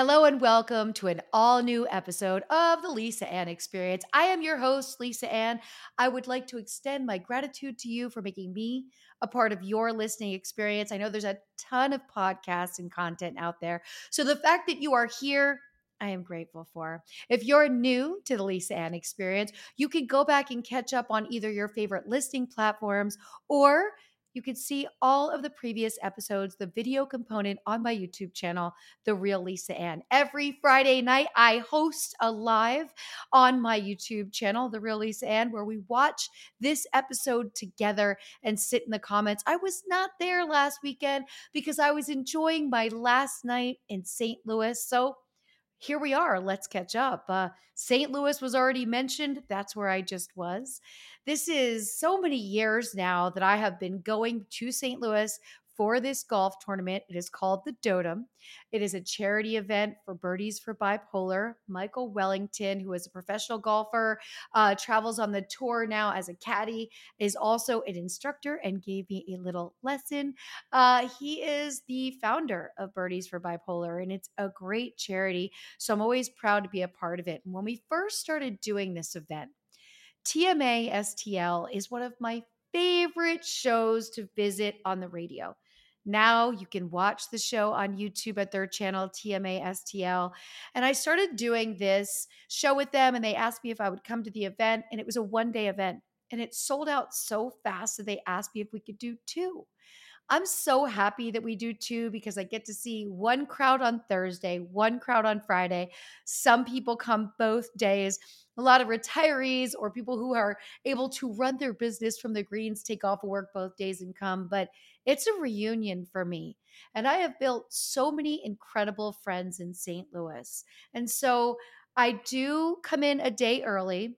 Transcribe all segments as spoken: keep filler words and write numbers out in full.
Hello and welcome to an all new episode of the Lisa Ann Experience. I am your host, Lisa Ann. I would like to extend my gratitude to you for making me a part of your listening experience. I know there's a ton of podcasts and content out there. So the fact that you are here, I am grateful for. If you're new to the Lisa Ann Experience, you can go back and catch up on either your favorite listing platforms or you can see all of the previous episodes, the video component on my YouTube channel, The Real Lisa Ann. Every Friday night, I host a live on my YouTube channel, The Real Lisa Ann, where we watch this episode together and sit in the comments. I was not there last weekend because I was enjoying my last night in Saint Louis. So here we are. Let's catch up. Uh, Saint Louis was already mentioned. That's where I just was. This is so many years now that I have been going to Saint Louis for this golf tournament. It is called the Dotem. It is a charity event for Birdies for Bipolar. Michael Wellington, who is a professional golfer, uh, travels on the tour now as a caddy, is also an instructor and gave me a little lesson. Uh, he is the founder of Birdies for Bipolar, and it's a great charity. So I'm always proud to be a part of it. And when we first started doing this event, T M A S T L is one of my favorite shows to visit on the radio. Now you can watch the show on YouTube at their channel, T M A S T L. And I started doing this show with them, and they asked me if I would come to the event. And it was a one day event. And it sold out so fast that they asked me if we could do two. I'm so happy that we do two because I get to see one crowd on Thursday, one crowd on Friday. Some people come both days. A lot of retirees or people who are able to run their business from the greens take off of work both days and come. But it's a reunion for me. And I have built so many incredible friends in Saint Louis. And so I do come in a day early.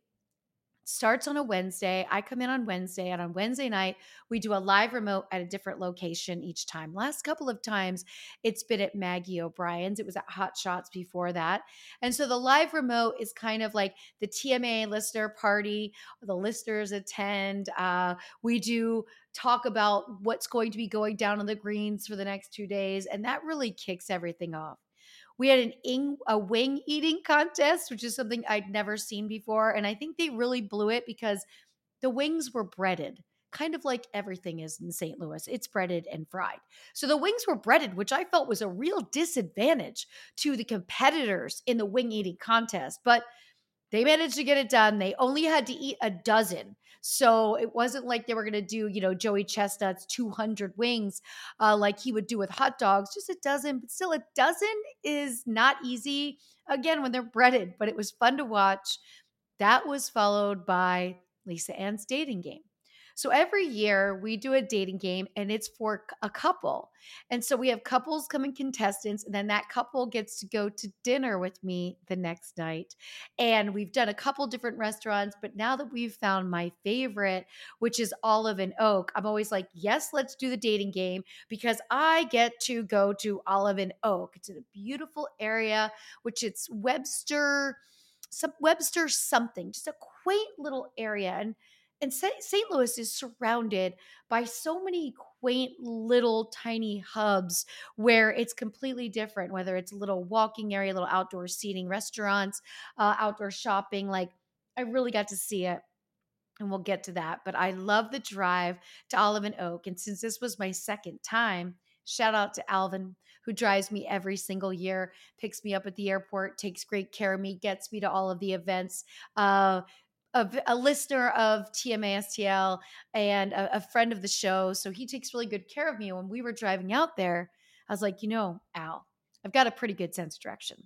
Starts on a Wednesday. I come in on Wednesday, and on Wednesday night, we do a live remote at a different location each time. Last couple of times, it's been at Maggie O'Brien's. It was at Hot Shots before that. And so the live remote is kind of like the T M A listener party. The listeners attend. Uh, we do talk about what's going to be going down on the greens for the next two days, and that really kicks everything off. We had an ing, a wing eating contest, which is something I'd never seen before. And I think they really blew it because the wings were breaded, kind of like everything is in Saint Louis. It's breaded and fried. So the wings were breaded, which I felt was a real disadvantage to the competitors in the wing eating contest. But they managed to get it done. They only had to eat a dozen. So it wasn't like they were going to do, you know, Joey Chestnut's two hundred wings uh, like he would do with hot dogs, just a dozen. But still, a dozen is not easy, again, when they're breaded, but it was fun to watch. That was followed by Lisa Ann's dating game. So every year we do a dating game and it's for a couple. And so we have couples coming contestants, and then that couple gets to go to dinner with me the next night. And we've done a couple different restaurants, but now that we've found my favorite, which is Olive and Oak, I'm always like, yes, let's do the dating game because I get to go to Olive and Oak. It's in a beautiful area, which it's Webster, some Webster something, just a quaint little area. And and Saint Louis is surrounded by so many quaint little tiny hubs where it's completely different, whether it's a little walking area, little outdoor seating, restaurants, uh, outdoor shopping. Like, I really got to see it. And we'll get to that. But I love the drive to Olive and Oak. And since this was my second time, shout out to Alvin, who drives me every single year, picks me up at the airport, takes great care of me, gets me to all of the events. Uh, a, a listener of T M A S T L and a, a friend of the show. So he takes really good care of me. And when we were driving out there, I was like, you know, Al, I've got a pretty good sense of direction.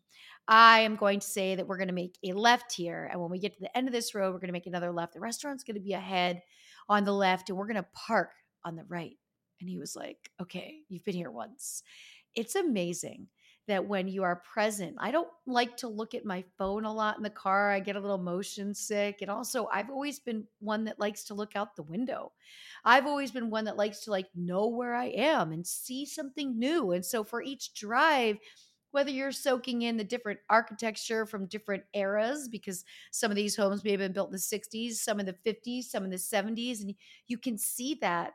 I am going to say that we're going to make a left here. And when we get to the end of this road, we're going to make another left. The restaurant's going to be ahead on the left, and we're going to park on the right. And he was like, okay, you've been here once. It's amazing that when you are present, I don't like to look at my phone a lot in the car. I get a little motion sick. And also, I've always been one that likes to look out the window. I've always been one that likes to like know where I am and see something new. And so for each drive, whether you're soaking in the different architecture from different eras, because some of these homes may have been built in the sixties, some in the fifties, some in the seventies, and you can see that.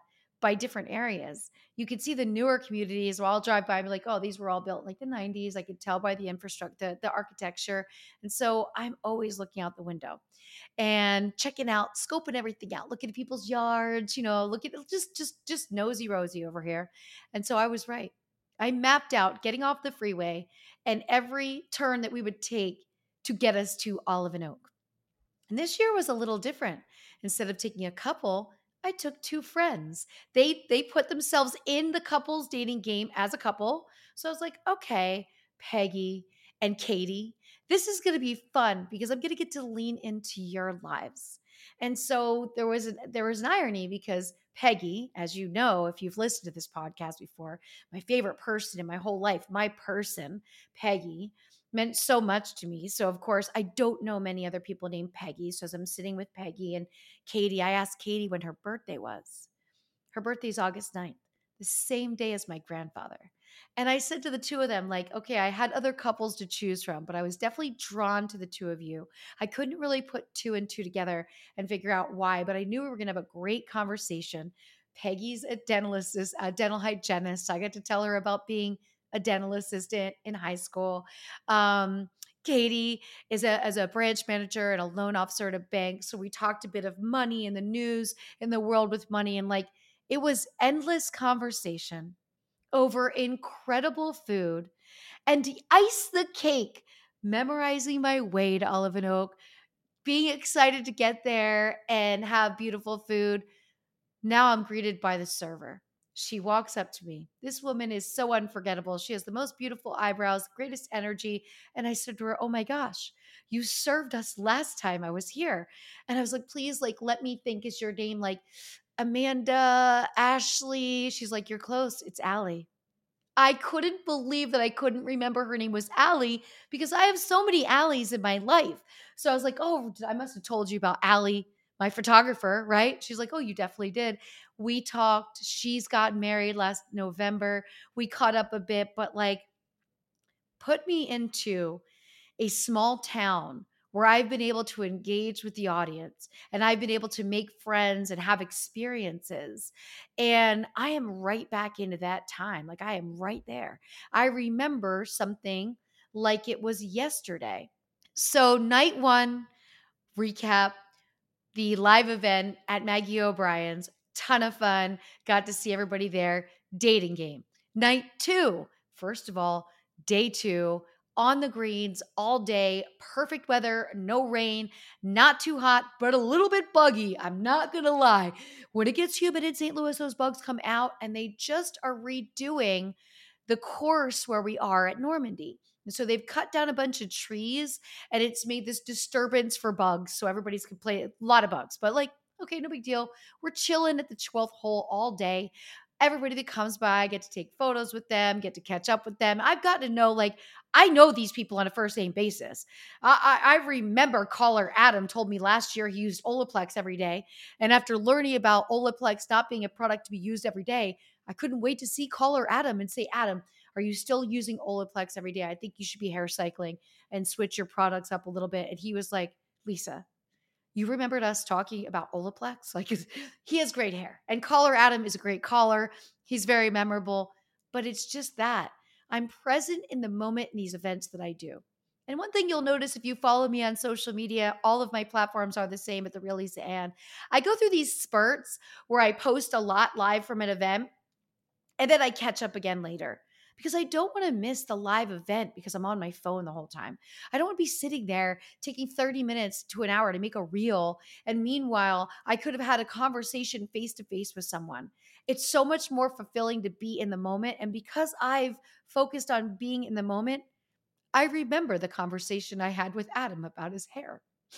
by different areas. You could see the newer communities. Well, I'll drive by and be like, oh, these were all built in like the nineties. I could tell by the infrastructure, the, the architecture. And so I'm always looking out the window and checking out, scoping everything out, looking at people's yards, you know, looking just just just nosy rosy over here. And so I was right. I mapped out getting off the freeway and every turn that we would take to get us to Olive and Oak. And this year was a little different. Instead of taking a couple, I took two friends. They they put themselves in the couples dating game as a couple. So I was like, okay, Peggy and Katie, this is going to be fun because I'm going to get to lean into your lives. And so there was an, there was an irony because Peggy, as you know, if you've listened to this podcast before, my favorite person in my whole life, my person, Peggy, meant so much to me. So of course, I don't know many other people named Peggy. So as I'm sitting with Peggy and Katie, I asked Katie when her birthday was. Her birthday's August ninth, the same day as my grandfather. And I said to the two of them, like, okay, I had other couples to choose from, but I was definitely drawn to the two of you. I couldn't really put two and two together and figure out why, but I knew we were going to have a great conversation. Peggy's a dental assist, a dental hygienist. I got to tell her about being a dental assistant in high school. Um, Katie is a as a branch manager and a loan officer at a bank. So we talked a bit of money and the news in the world with money, and like it was endless conversation over incredible food. And to ice the cake, memorizing my way to Olive and Oak, being excited to get there and have beautiful food. Now I'm greeted by the server. She walks up to me. This woman is so unforgettable. She has the most beautiful eyebrows, greatest energy. And I said to her, oh my gosh, you served us last time I was here. And I was like, please, like, let me think, is your name like Amanda, Ashley? She's like, you're close. It's Allie. I couldn't believe that I couldn't remember her name was Allie because I have so many Allies in my life. So I was like, oh, I must have told you about Allie, my photographer, right? She's like, oh, you definitely did. We talked. She's gotten married last November. We caught up a bit, but like, put me into a small town where I've been able to engage with the audience and I've been able to make friends and have experiences. And I am right back into that time. Like I am right there. I remember something like it was yesterday. So, night one recap, the live event at Maggie O'Brien's. Ton of fun. Got to see everybody there. Dating game. Night two, first of all, day two, on the greens all day. Perfect weather, no rain, not too hot, but a little bit buggy. I'm not going to lie. When it gets humid in Saint Louis, those bugs come out and they just are redoing the course where we are at Normandy. And so they've cut down a bunch of trees and it's made this disturbance for bugs. So everybody's complaining, a lot of bugs, but like, okay, no big deal. We're chilling at the twelfth hole all day. Everybody that comes by, I get to take photos with them, get to catch up with them. I've gotten to know, like, I know these people on a first name basis. I, I, I remember caller Adam told me last year he used Olaplex every day. And after learning about Olaplex not being a product to be used every day, I couldn't wait to see caller Adam and say, Adam, are you still using Olaplex every day? I think you should be hair cycling and switch your products up a little bit. And he was like, Lisa, you remembered us talking about Olaplex? Like he has great hair. And caller Adam is a great caller. He's very memorable. But it's just that I'm present in the moment in these events that I do. And one thing you'll notice if you follow me on social media, all of my platforms are the same at The Real Lisa Ann. I go through these spurts where I post a lot live from an event and then I catch up again later because I don't want to miss the live event because I'm on my phone the whole time. I don't want to be sitting there taking thirty minutes to an hour to make a reel. And meanwhile, I could have had a conversation face to face with someone. It's so much more fulfilling to be in the moment. And because I've focused on being in the moment, I remember the conversation I had with Adam about his hair.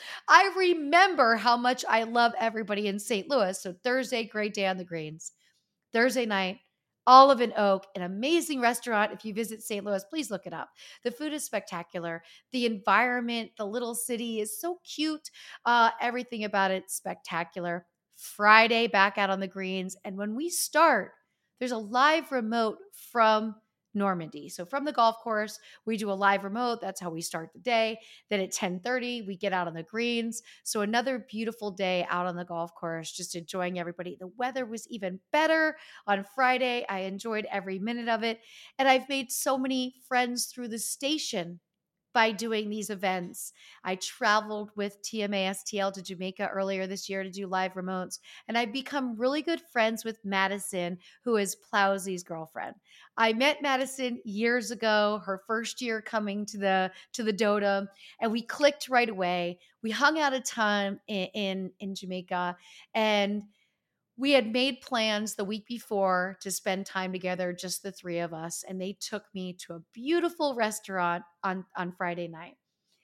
I remember how much I love everybody in Saint Louis. So Thursday, great day on the greens. Thursday night, Olive and Oak, an amazing restaurant. If you visit Saint Louis, please look it up. The food is spectacular. The environment, the little city is so cute. Uh, everything about it spectacular. Friday, back out on the greens. And when we start, there's a live remote from Normandy. So from the golf course, we do a live remote. That's how we start the day. Then at ten thirty, we get out on the greens. So another beautiful day out on the golf course, just enjoying everybody. The weather was even better on Friday. I enjoyed every minute of it. And I've made so many friends through the station by doing these events. I traveled with T M A S T L to Jamaica earlier this year to do live remotes, and I've become really good friends with Madison, who is Plowsy's girlfriend. I met Madison years ago, her first year coming to the to the Doda, and we clicked right away. We hung out a ton in in, in Jamaica, and we had made plans the week before to spend time together, just the three of us, and they took me to a beautiful restaurant on on Friday night.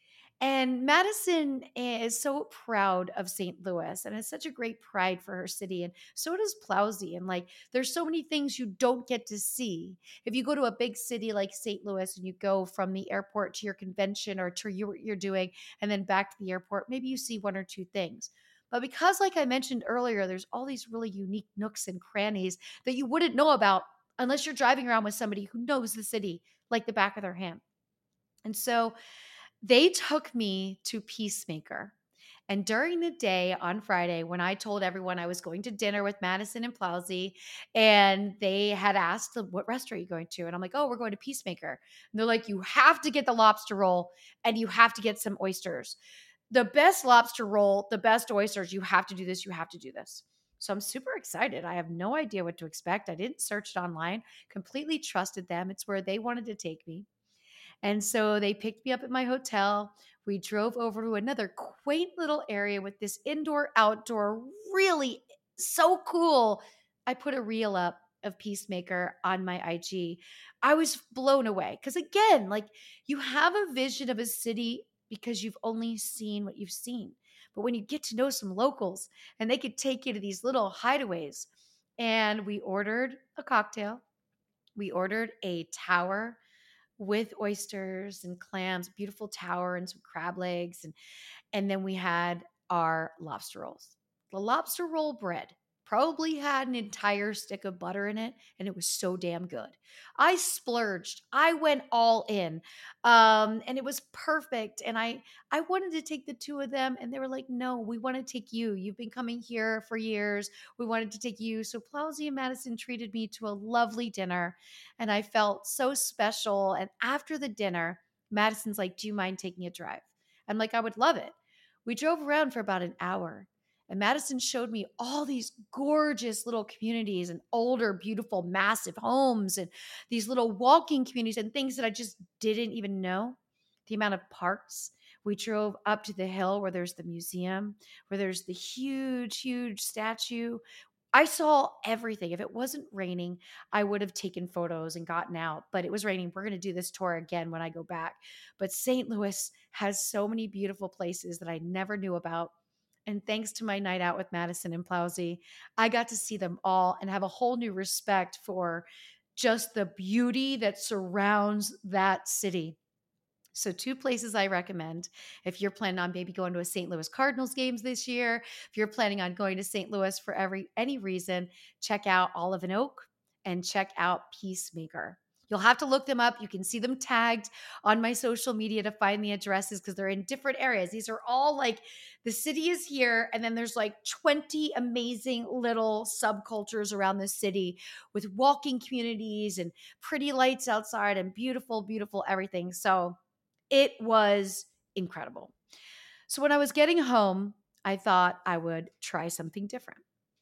And Madison is so proud of Saint Louis and has such a great pride for her city. And so does Plowsy. And like, there's so many things you don't get to see. If you go to a big city like Saint Louis and you go from the airport to your convention or to your, what you're doing and then back to the airport, maybe you see one or two things. But because, like I mentioned earlier, there's all these really unique nooks and crannies that you wouldn't know about unless you're driving around with somebody who knows the city like the back of their hand. And so they took me to Peacemaker. And during the day on Friday, when I told everyone I was going to dinner with Madison and Plowsy, and they had asked, "What restaurant are you going to?" And I'm like, "Oh, we're going to Peacemaker." And they're like, "You have to get the lobster roll and you have to get some oysters. The best lobster roll, the best oysters. You have to do this. You have to do this." So I'm super excited. I have no idea what to expect. I didn't search it online, completely trusted them. It's where they wanted to take me. And so they picked me up at my hotel. We drove over to another quaint little area with this indoor outdoor, really so cool. I put a reel up of Peacemaker on my I G. I was blown away because, again, like you have a vision of a city because you've only seen what you've seen. But when you get to know some locals and they could take you to these little hideaways, and we ordered a cocktail, we ordered a tower with oysters and clams, beautiful tower and some crab legs. And, and then we had our lobster rolls. The lobster roll bread probably had an entire stick of butter in it, and it was so damn good. I splurged. I went all in. Um, and it was perfect. And I I wanted to take the two of them, and they were like, "No, we want to take you. You've been coming here for years. We wanted to take you." So Plowsy and Madison treated me to a lovely dinner, and I felt so special. And after the dinner, Madison's like, "Do you mind taking a drive?" I'm like, "I would love it." We drove around for about an hour, and Madison showed me all these gorgeous little communities and older, beautiful, massive homes and these little walking communities and things that I just didn't even know. The amount of parks. We drove up to the hill where there's the museum, where there's the huge, huge statue. I saw everything. If it wasn't raining, I would have taken photos and gotten out, but it was raining. We're going to do this tour again when I go back. But Saint Louis has so many beautiful places that I never knew about. And thanks to my night out with Madison and Plowsy, I got to see them all and have a whole new respect for just the beauty that surrounds that city. So, two places I recommend if you're planning on maybe going to a Saint Louis Cardinals games this year, if you're planning on going to Saint Louis for every any reason, check out Olive and Oak and check out Peacemaker. You'll have to look them up. You can see them tagged on my social media to find the addresses because they're in different areas. These are all like the city is here, and then there's like twenty amazing little subcultures around the city with walking communities and pretty lights outside and beautiful, beautiful everything. So, it was incredible. So when I was getting home, I thought I would try something different.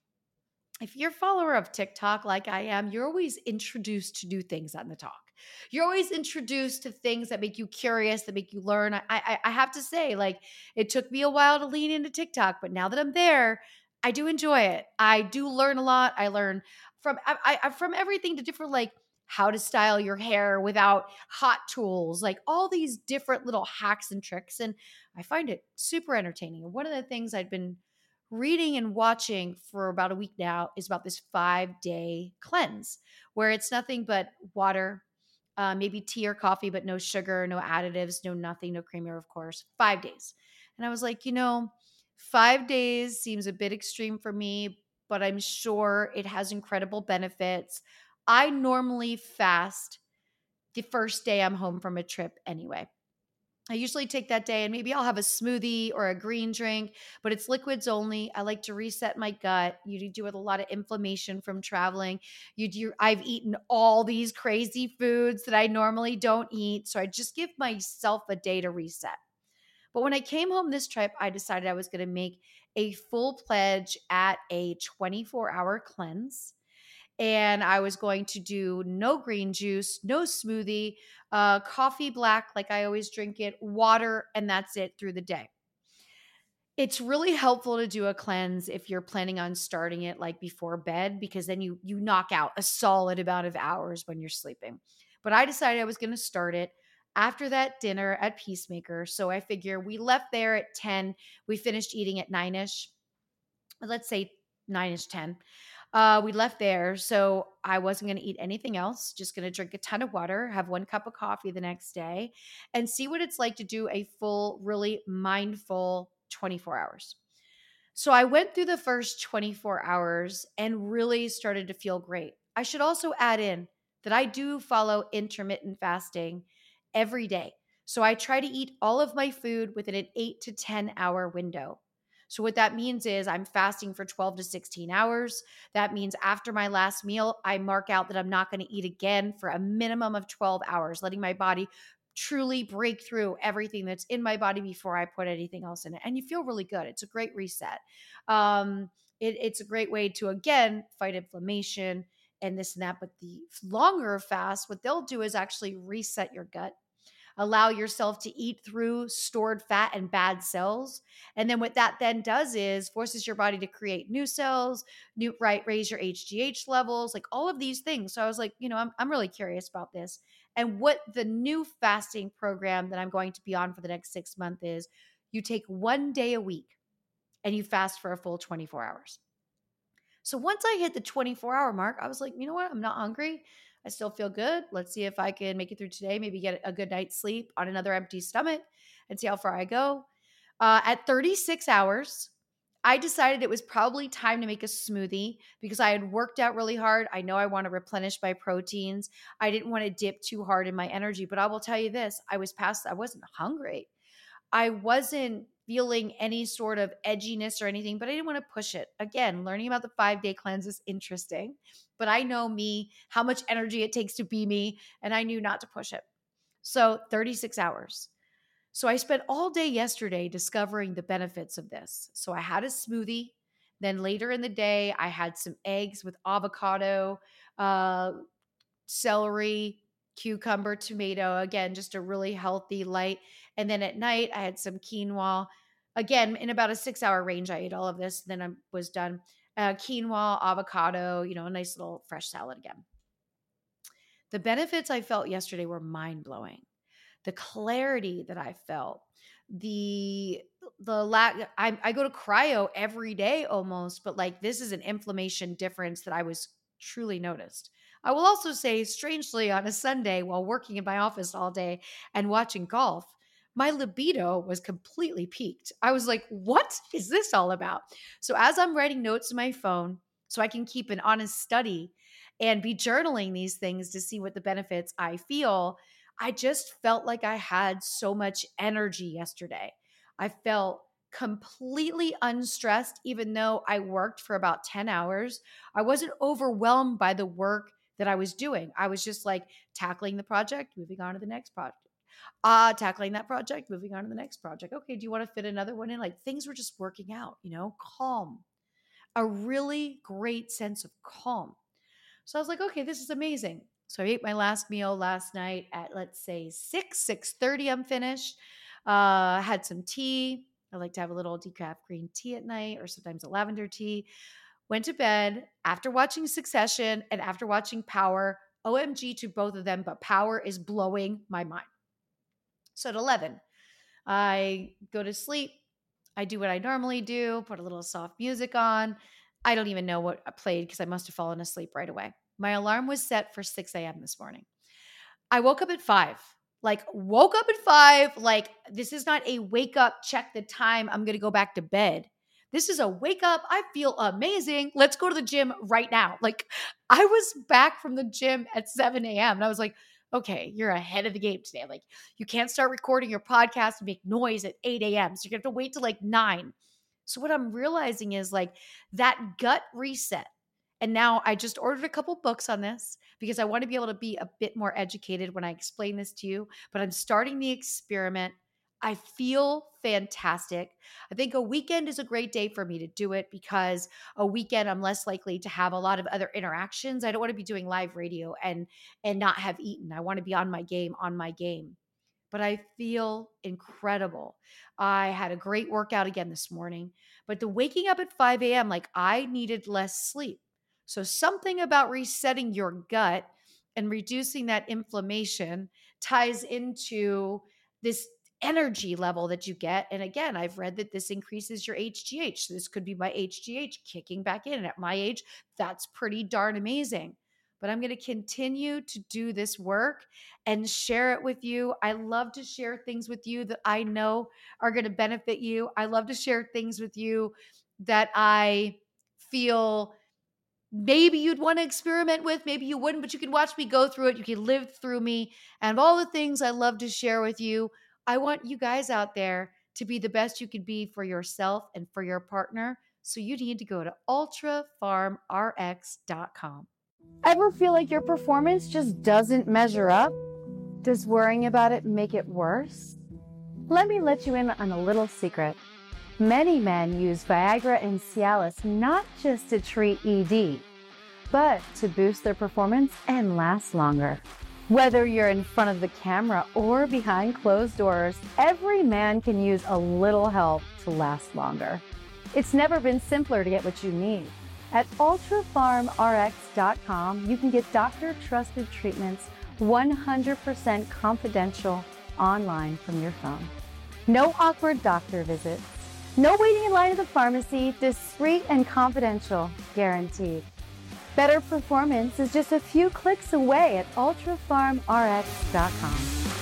If you're a follower of TikTok like I am, you're always introduced to new things on the talk. You're always introduced to things that make you curious, that make you learn. I, I, I have to say, like, it took me a while to lean into TikTok, but now that I'm there, I do enjoy it. I do learn a lot. I learn from I, I from everything to different like how to style your hair without hot tools, like all these different little hacks and tricks, and I find it super entertaining. And one of the things I've been reading and watching for about a week now is about this five day cleanse where it's nothing but water, uh, maybe tea or coffee, but no sugar, no additives, no nothing, no creamer, of course, five days. And I was like, you know, five days seems a bit extreme for me, but I'm sure it has incredible benefits. I normally fast the first day I'm home from a trip anyway. I usually take that day and maybe I'll have a smoothie or a green drink, but it's liquids only. I like to reset my gut. You do with a lot of inflammation from traveling. You do, I've eaten all these crazy foods that I normally don't eat. So I just give myself a day to reset. But when I came home this trip, I decided I was going to make a full pledge at a twenty-four hour cleanse, and I was going to do no green juice, no smoothie, uh, coffee black like I always drink it, water, and that's it through the day. It's really helpful to do a cleanse if you're planning on starting it like before bed, because then you you knock out a solid amount of hours when you're sleeping. But I decided I was going to start it after that dinner at Peacemaker. So I figure we left there at ten, we finished eating at nine-ish. Let's say nine-ish, ten. Uh, we left there, so I wasn't going to eat anything else. Just going to drink a ton of water, have one cup of coffee the next day, and see what it's like to do a full, really mindful twenty-four hours. So I went through the first twenty-four hours and really started to feel great. I should also add in that I do follow intermittent fasting every day. So I try to eat all of my food within an eight to ten hour window. So what that means is I'm fasting for twelve to sixteen hours. That means after my last meal, I mark out that I'm not going to eat again for a minimum of twelve hours, letting my body truly break through everything that's in my body before I put anything else in it. And you feel really good. It's a great reset. Um, it, it's a great way to, again, fight inflammation and this and that. But the longer fast, what they'll do is actually reset your gut, allow yourself to eat through stored fat and bad cells. And then what that then does is forces your body to create new cells, new right, raise your H G H levels, like all of these things. So I was like, you know, I'm I'm really curious about this. And what the new fasting program that I'm going to be on for the next six months is, you take one day a week and you fast for a full twenty-four hours. So once I hit the twenty-four hour mark, I was like, you know what? I'm not hungry. I still feel good. Let's see if I can make it through today, maybe get a good night's sleep on another empty stomach and see how far I go. Uh, at thirty-six hours, I decided it was probably time to make a smoothie because I had worked out really hard. I know I want to replenish my proteins. I didn't want to dip too hard in my energy, but I will tell you this, I was past, I wasn't hungry. I wasn't feeling any sort of edginess or anything, but I didn't want to push it. Again, learning about the five day cleanse is interesting, but I know me, how much energy it takes to be me, and I knew not to push it. So thirty-six hours. So I spent all day yesterday discovering the benefits of this. So I had a smoothie. Then later in the day, I had some eggs with avocado, uh, celery, cucumber, tomato. Again, just a really healthy, light. And then at night, I had some quinoa. Again, in about a six hour range, I ate all of this. Then I was done. Uh, quinoa, avocado, you know, a nice little fresh salad again. The benefits I felt yesterday were mind blowing. The clarity that I felt, the the lack. I, I go to cryo every day almost, but like this is an inflammation difference that I was truly noticed. I will also say, strangely, on a Sunday while working in my office all day and watching golf, my libido was completely peaked. I was like, what is this all about? So as I'm writing notes in my phone, so I can keep an honest study and be journaling these things to see what the benefits I feel, I just felt like I had so much energy yesterday. I felt completely unstressed, even though I worked for about ten hours. I wasn't overwhelmed by the work that I was doing. I was just like tackling the project, moving on to the next project. Ah, uh, tackling that project, moving on to the next project. Okay, do you want to fit another one in? Like things were just working out, you know, calm, a really great sense of calm. So I was like, okay, this is amazing. So I ate my last meal last night at, let's say, six, six thirty. I'm finished. Uh, had some tea. I like to have a little decaf green tea at night, or sometimes a lavender tea. Went to bed after watching Succession and after watching Power. O M G to both of them, but Power is blowing my mind. So at eleven, I go to sleep. I do what I normally do, put a little soft music on. I don't even know what I played because I must have fallen asleep right away. My alarm was set for six a.m. this morning. I woke up at five. Like, woke up at five. Like, this is not a wake up, check the time, I'm going to go back to bed. This is a wake up. I feel amazing. Let's go to the gym right now. Like, I was back from the gym at seven a.m. and I was like, okay, you're ahead of the game today. Like, you can't start recording your podcast and make noise at eight a.m. So you're going to have to wait till like nine. So what I'm realizing is like that gut reset. And now I just ordered a couple books on this because I want to be able to be a bit more educated when I explain this to you. But I'm starting the experiment. I feel fantastic. I think a weekend is a great day for me to do it because a weekend I'm less likely to have a lot of other interactions. I don't want to be doing live radio and and not have eaten. I want to be on my game, on my game. But I feel incredible. I had a great workout again this morning, but the waking up at five a.m., like I needed less sleep. So something about resetting your gut and reducing that inflammation ties into this energy level that you get. And again, I've read that this increases your H G H. So this could be my H G H kicking back in. And at my age, that's pretty darn amazing. But I'm going to continue to do this work and share it with you. I love to share things with you that I know are going to benefit you. I love to share things with you that I feel maybe you'd want to experiment with, maybe you wouldn't, but you can watch me go through it. You can live through me. And of all the things I love to share with you, I want you guys out there to be the best you can be for yourself and for your partner. So you need to go to ultra farm r x dot com. Ever feel like your performance just doesn't measure up? Does worrying about it make it worse? Let me let you in on a little secret. Many men use Viagra and Cialis not just to treat E D, but to boost their performance and last longer. Whether you're in front of the camera or behind closed doors, every man can use a little help to last longer. It's never been simpler to get what you need. At ultra farm r x dot com, you can get doctor-trusted treatments one hundred percent confidential online from your phone. No awkward doctor visits. No waiting in line at the pharmacy. Discreet and confidential, guaranteed. Better performance is just a few clicks away at ultra farm r x dot com.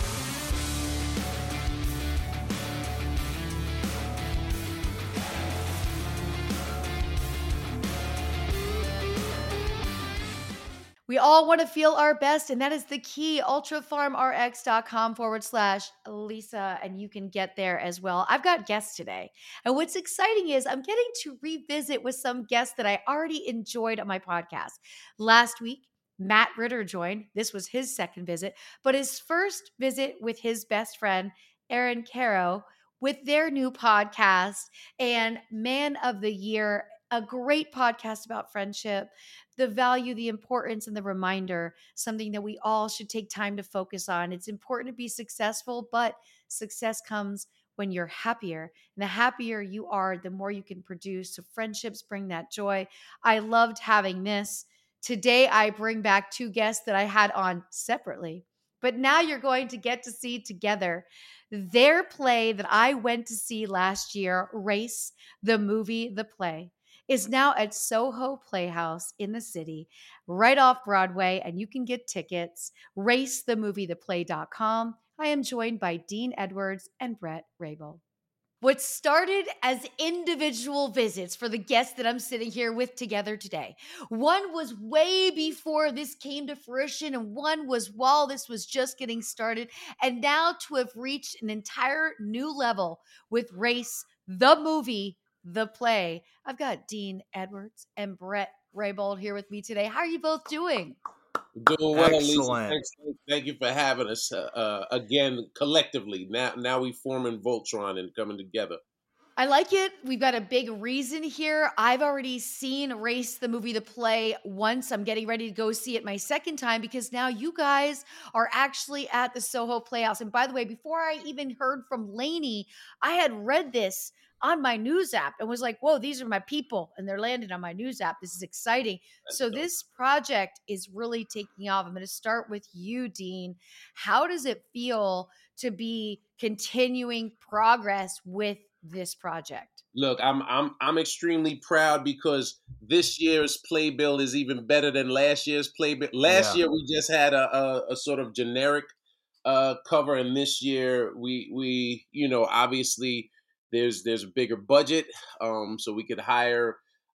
We all want to feel our best, and that is the key. ultra farm r x dot com forward slash Lisa, and you can get there as well. I've got guests today, and what's exciting is I'm getting to revisit with some guests that I already enjoyed on my podcast. Last week, Matt Ritter joined. This was his second visit, but his first visit with his best friend, Aaron Caro, with their new podcast and Man of the Year, a great podcast about friendship, the value, the importance, and the reminder, something that we all should take time to focus on. It's important to be successful, but success comes when you're happier. And the happier you are, the more you can produce. So friendships bring that joy. I loved having this. Today, I bring back two guests that I had on separately, but now you're going to get to see together their play that I went to see last year, Race, the movie, the play, is now at Soho Playhouse in the city, right off Broadway, and you can get tickets. race the movie the play dot com. I am joined by Dean Edwards and Brett Rabel. What started as individual visits for the guests that I'm sitting here with together today. One was way before this came to fruition, and one was while this was just getting started. And now to have reached an entire new level with Race, the movie, the play. I've got Dean Edwards and Brett Raybold here with me today. How are you both doing? Doing well, Lisa. Thanks, thank you for having us uh, uh, again collectively. Now, now we forming Voltron and coming together. I like it. We've got a big reason here. I've already seen Race, the movie, the play once. I'm getting ready to go see it my second time because now you guys are actually at the Soho Playhouse. And by the way, before I even heard from Lainey, I had read this on my news app and was like, whoa, these are my people. And they're landing on my news app. This is exciting. That's so dope. This project is really taking off. I'm going to start with you, Dean. How does it feel to be continuing progress with this project? Look, I'm I'm I'm extremely proud because this year's playbill is even better than last year's playbill. Last Yeah. year we just had a, a, a sort of generic uh, cover, and this year we we you know obviously there's there's a bigger budget, um, so we could hire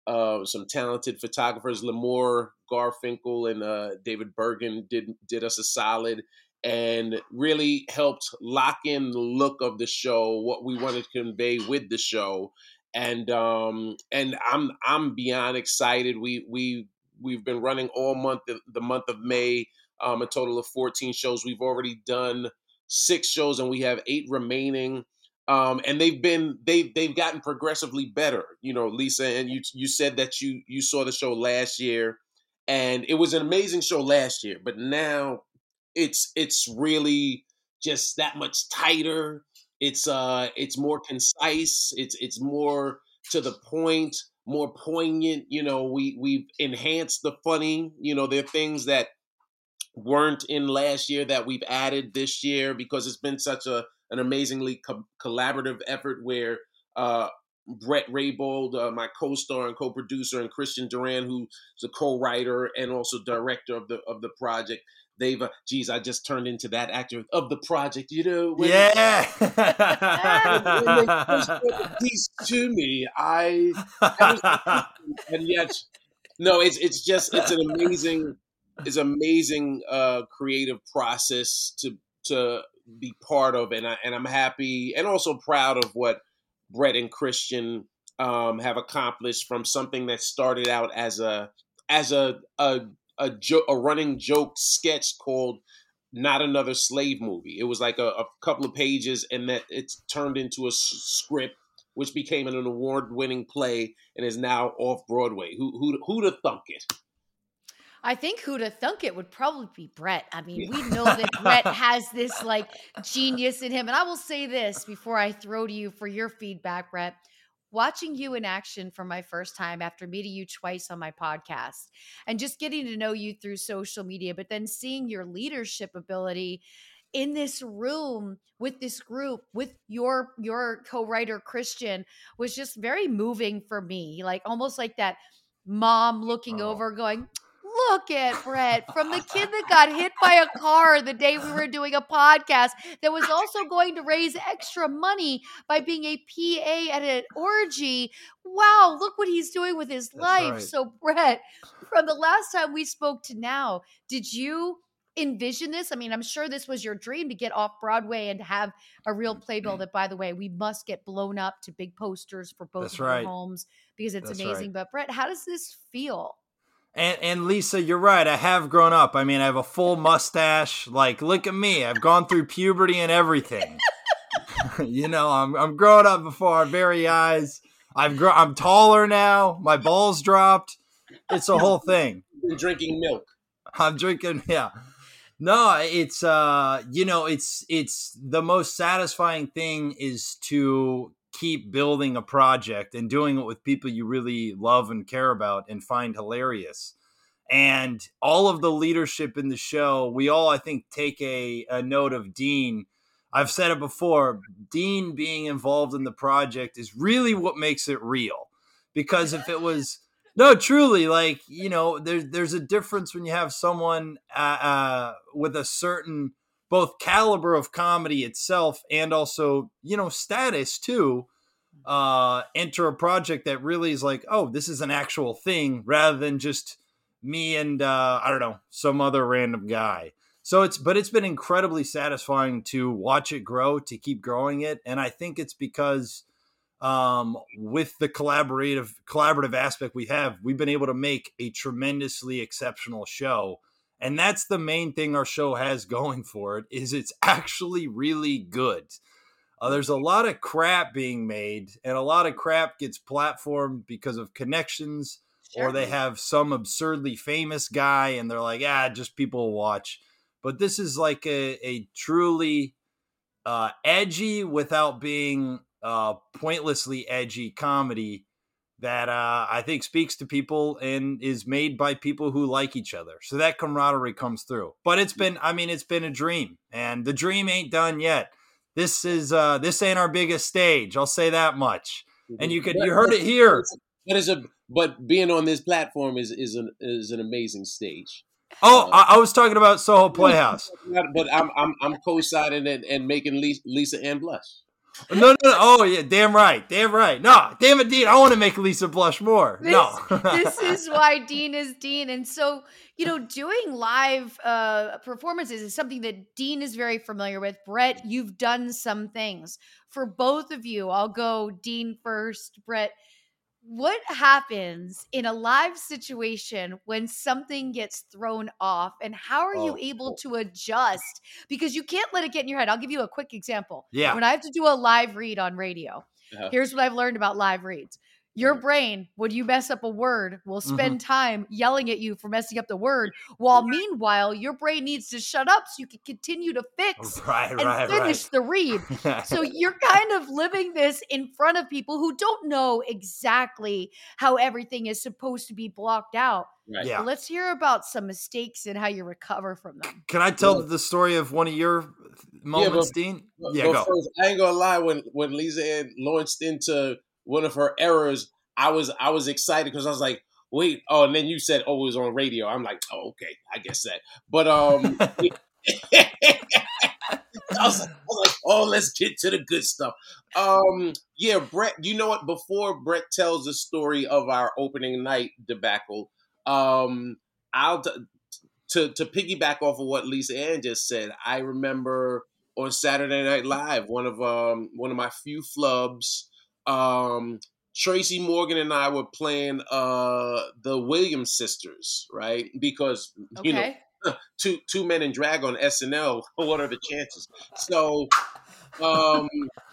uh, some talented photographers. Lamore Garfinkel and uh, David Bergen did did us a solid and really helped lock in the look of the show, what we wanted to convey with the show. And um, and I'm I'm beyond excited. We we we've been running all month the, the month of May, um, a total of fourteen shows. We've already done six shows, and we have eight remaining. Um, and they've been they've they've gotten progressively better. You know, Lisa, and you you said that you you saw the show last year, and it was an amazing show last year. But now it's it's really just that much tighter. It's uh it's more concise. It's it's more to the point, more poignant. You know, we we've enhanced the funny. You know, there are things that weren't in last year that we've added this year because it's been such a an amazingly co- collaborative effort where uh, Brett Raybould, uh, my co-star and co-producer, and Christian Duran, who's a co-writer and also director of the of the project, they've uh, geez, I just turned into that actor of the project, you know. When, yeah. when, when they first brought the piece to me, I, I was, and yet, no, it's it's just it's an amazing. It's amazing uh, creative process to to be part of, and I and I'm happy and also proud of what Brett and Christian um, have accomplished from something that started out as a as a a a, jo- a running joke sketch called Not Another Slave Movie. It was like a, a couple of pages, and that it's turned into a s- script, which became an award-winning play and is now off Broadway. Who who who'd have thunk it? I think who'da thunk it would probably be Brett. I mean, we know that Brett has this like genius in him. And I will say this before I throw to you for your feedback, Brett. Watching you in action for my first time after meeting you twice on my podcast and just getting to know you through social media, but then seeing your leadership ability in this room with this group, with your your co-writer Christian, was just very moving for me. Like almost like that mom looking oh. over going, look at Brett, from the kid that got hit by a car the day we were doing a podcast that was also going to raise extra money by being a P A at an orgy. Wow, look what he's doing with his That's life. Right. So Brett, from the last time we spoke to now, did you envision this? I mean, I'm sure this was your dream to get off Broadway and to have a real playbill that, by the way, we must get blown up to big posters for both That's of right. our homes because it's That's amazing. Right. But Brett, how does this feel? And, and Lisa, you're right. I have grown up. I mean, I have a full mustache. Like, look at me. I've gone through puberty and everything. you know, I'm I'm growing up before our very eyes. I've grown. I'm taller now. My balls dropped. It's a whole thing. You're drinking milk. I'm drinking. Yeah. No, it's uh, you know, it's it's the most satisfying thing is to keep building a project and doing it with people you really love and care about and find hilarious. And all of the leadership in the show, we all, I think, take a, a note of Dean. I've said it before, Dean being involved in the project is really what makes it real. Because if it was, no, truly, like, you know, there's, there's a difference when you have someone uh, uh, with a certain both caliber of comedy itself and also, you know, status too, uh, enter a project that really is like, oh, this is an actual thing rather than just me and, uh, I don't know, some other random guy. So it's, but it's been incredibly satisfying to watch it grow, to keep growing it. And I think it's because um, with the collaborative, collaborative aspect we have, we've been able to make a tremendously exceptional show. And that's the main thing our show has going for it, is it's actually really good. Uh, there's a lot of crap being made, and a lot of crap gets platformed because of connections, sure. or they have some absurdly famous guy, and they're like, ah, just people will watch. But this is like a, a truly uh, edgy without being uh, pointlessly edgy comedy that uh, I think speaks to people and is made by people who like each other. So that camaraderie comes through. But it's been, I mean, it's been a dream, and the dream ain't done yet. This is uh, this ain't our biggest stage. I'll say that much. And you could, you heard it here. But is a but being on this platform is is an is an amazing stage. Oh, uh, I, I was talking about Soho Playhouse. But I'm I'm I'm co-signing and, and making Lisa, Lisa Ann blush. No, no, no. Oh, yeah, damn right. Damn right. No, damn it, Dean. I want to make Lisa blush more. This, no. this is why Dean is Dean. And so, you know, doing live uh, performances is something that Dean is very familiar with. Brett, you've done some things. For both of you, I'll go Dean first. Brett, what happens in a live situation when something gets thrown off, and how are you Oh, able oh, to adjust? Because you can't let it get in your head. I'll give you a quick example. Yeah. When I have to do a live read on radio, uh-huh. here's what I've learned about live reads. Your brain, when you mess up a word, will spend Mhm. time yelling at you for messing up the word, while meanwhile, your brain needs to shut up so you can continue to fix Right, and right, finish right. the read. So you're kind of living this in front of people who don't know exactly how everything is supposed to be blocked out. Right. Yeah. But let's hear about some mistakes and how you recover from them. Can I tell Yeah. the story of one of your moments, but, Dean? but, Yeah, but go. first, I ain't gonna lie. When when Lisa Ann launched into one of her errors, I was I was excited because I was like, wait, oh, and then you said, oh, it was on radio. I'm like, oh, okay, I guess that. But um, I was, like, I was like, oh, let's get to the good stuff. Um, yeah, Brett, you know what? Before Brett tells the story of our opening night debacle, um, I'll t- to to piggyback off of what Lisa Ann just said. I remember on Saturday Night Live, one of um one of my few flubs. Um, Tracy Morgan and I were playing uh the Williams sisters, right? Because you know. Okay. Two two men in drag on S N L. What are the chances? So, um,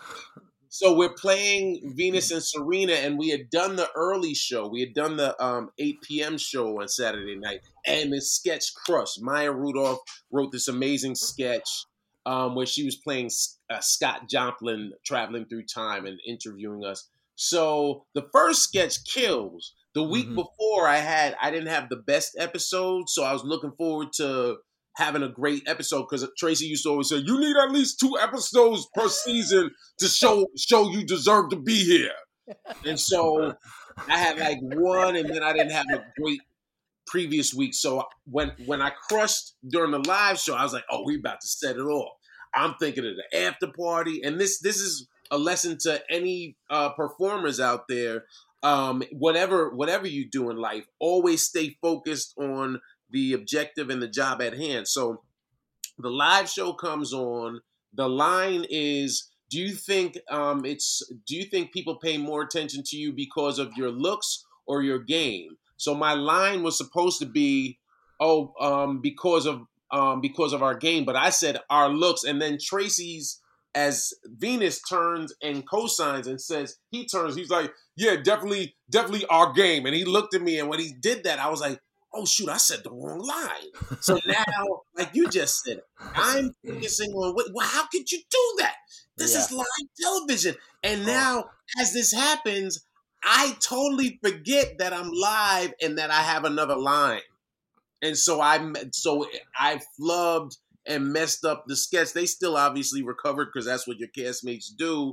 so we're playing Venus and Serena, and we had done the early show. We had done the um, eight p.m. show on Saturday night, and the sketch crushed. Maya Rudolph wrote this amazing sketch um, where she was playing uh, Scott Joplin traveling through time and interviewing us. So the first sketch kills. The week Mhm. before, I had I didn't have the best episode, so I was looking forward to having a great episode because Tracy used to always say, "You need at least two episodes per season to show show you deserve to be here." And so I had like one, and then I didn't have a great previous week. So when when I crushed during the live show, I was like, "Oh, we about to set it off." I'm thinking of the after party, and this this is a lesson to any uh, performers out there. Um, whatever whatever you do in life, always stay focused on the objective and the job at hand. So the live show comes on. The line is, do you think um, it's do you think people pay more attention to you because of your looks or your game? So my line was supposed to be, oh, um, because of um, because of our game, but I said our looks, and then Tracy's as Venus turns and cosigns and says he turns, he's like, yeah, definitely, definitely our game. And he looked at me, and when he did that, I was like, oh shoot, I said the wrong line. So now, like you just said, I'm focusing on what, well, how could you do that? This Yeah. is live television. And Oh. now, as this happens, I totally forget that I'm live and that I have another line. And so I so I flubbed and messed up the sketch. They still obviously recovered because that's what your castmates do.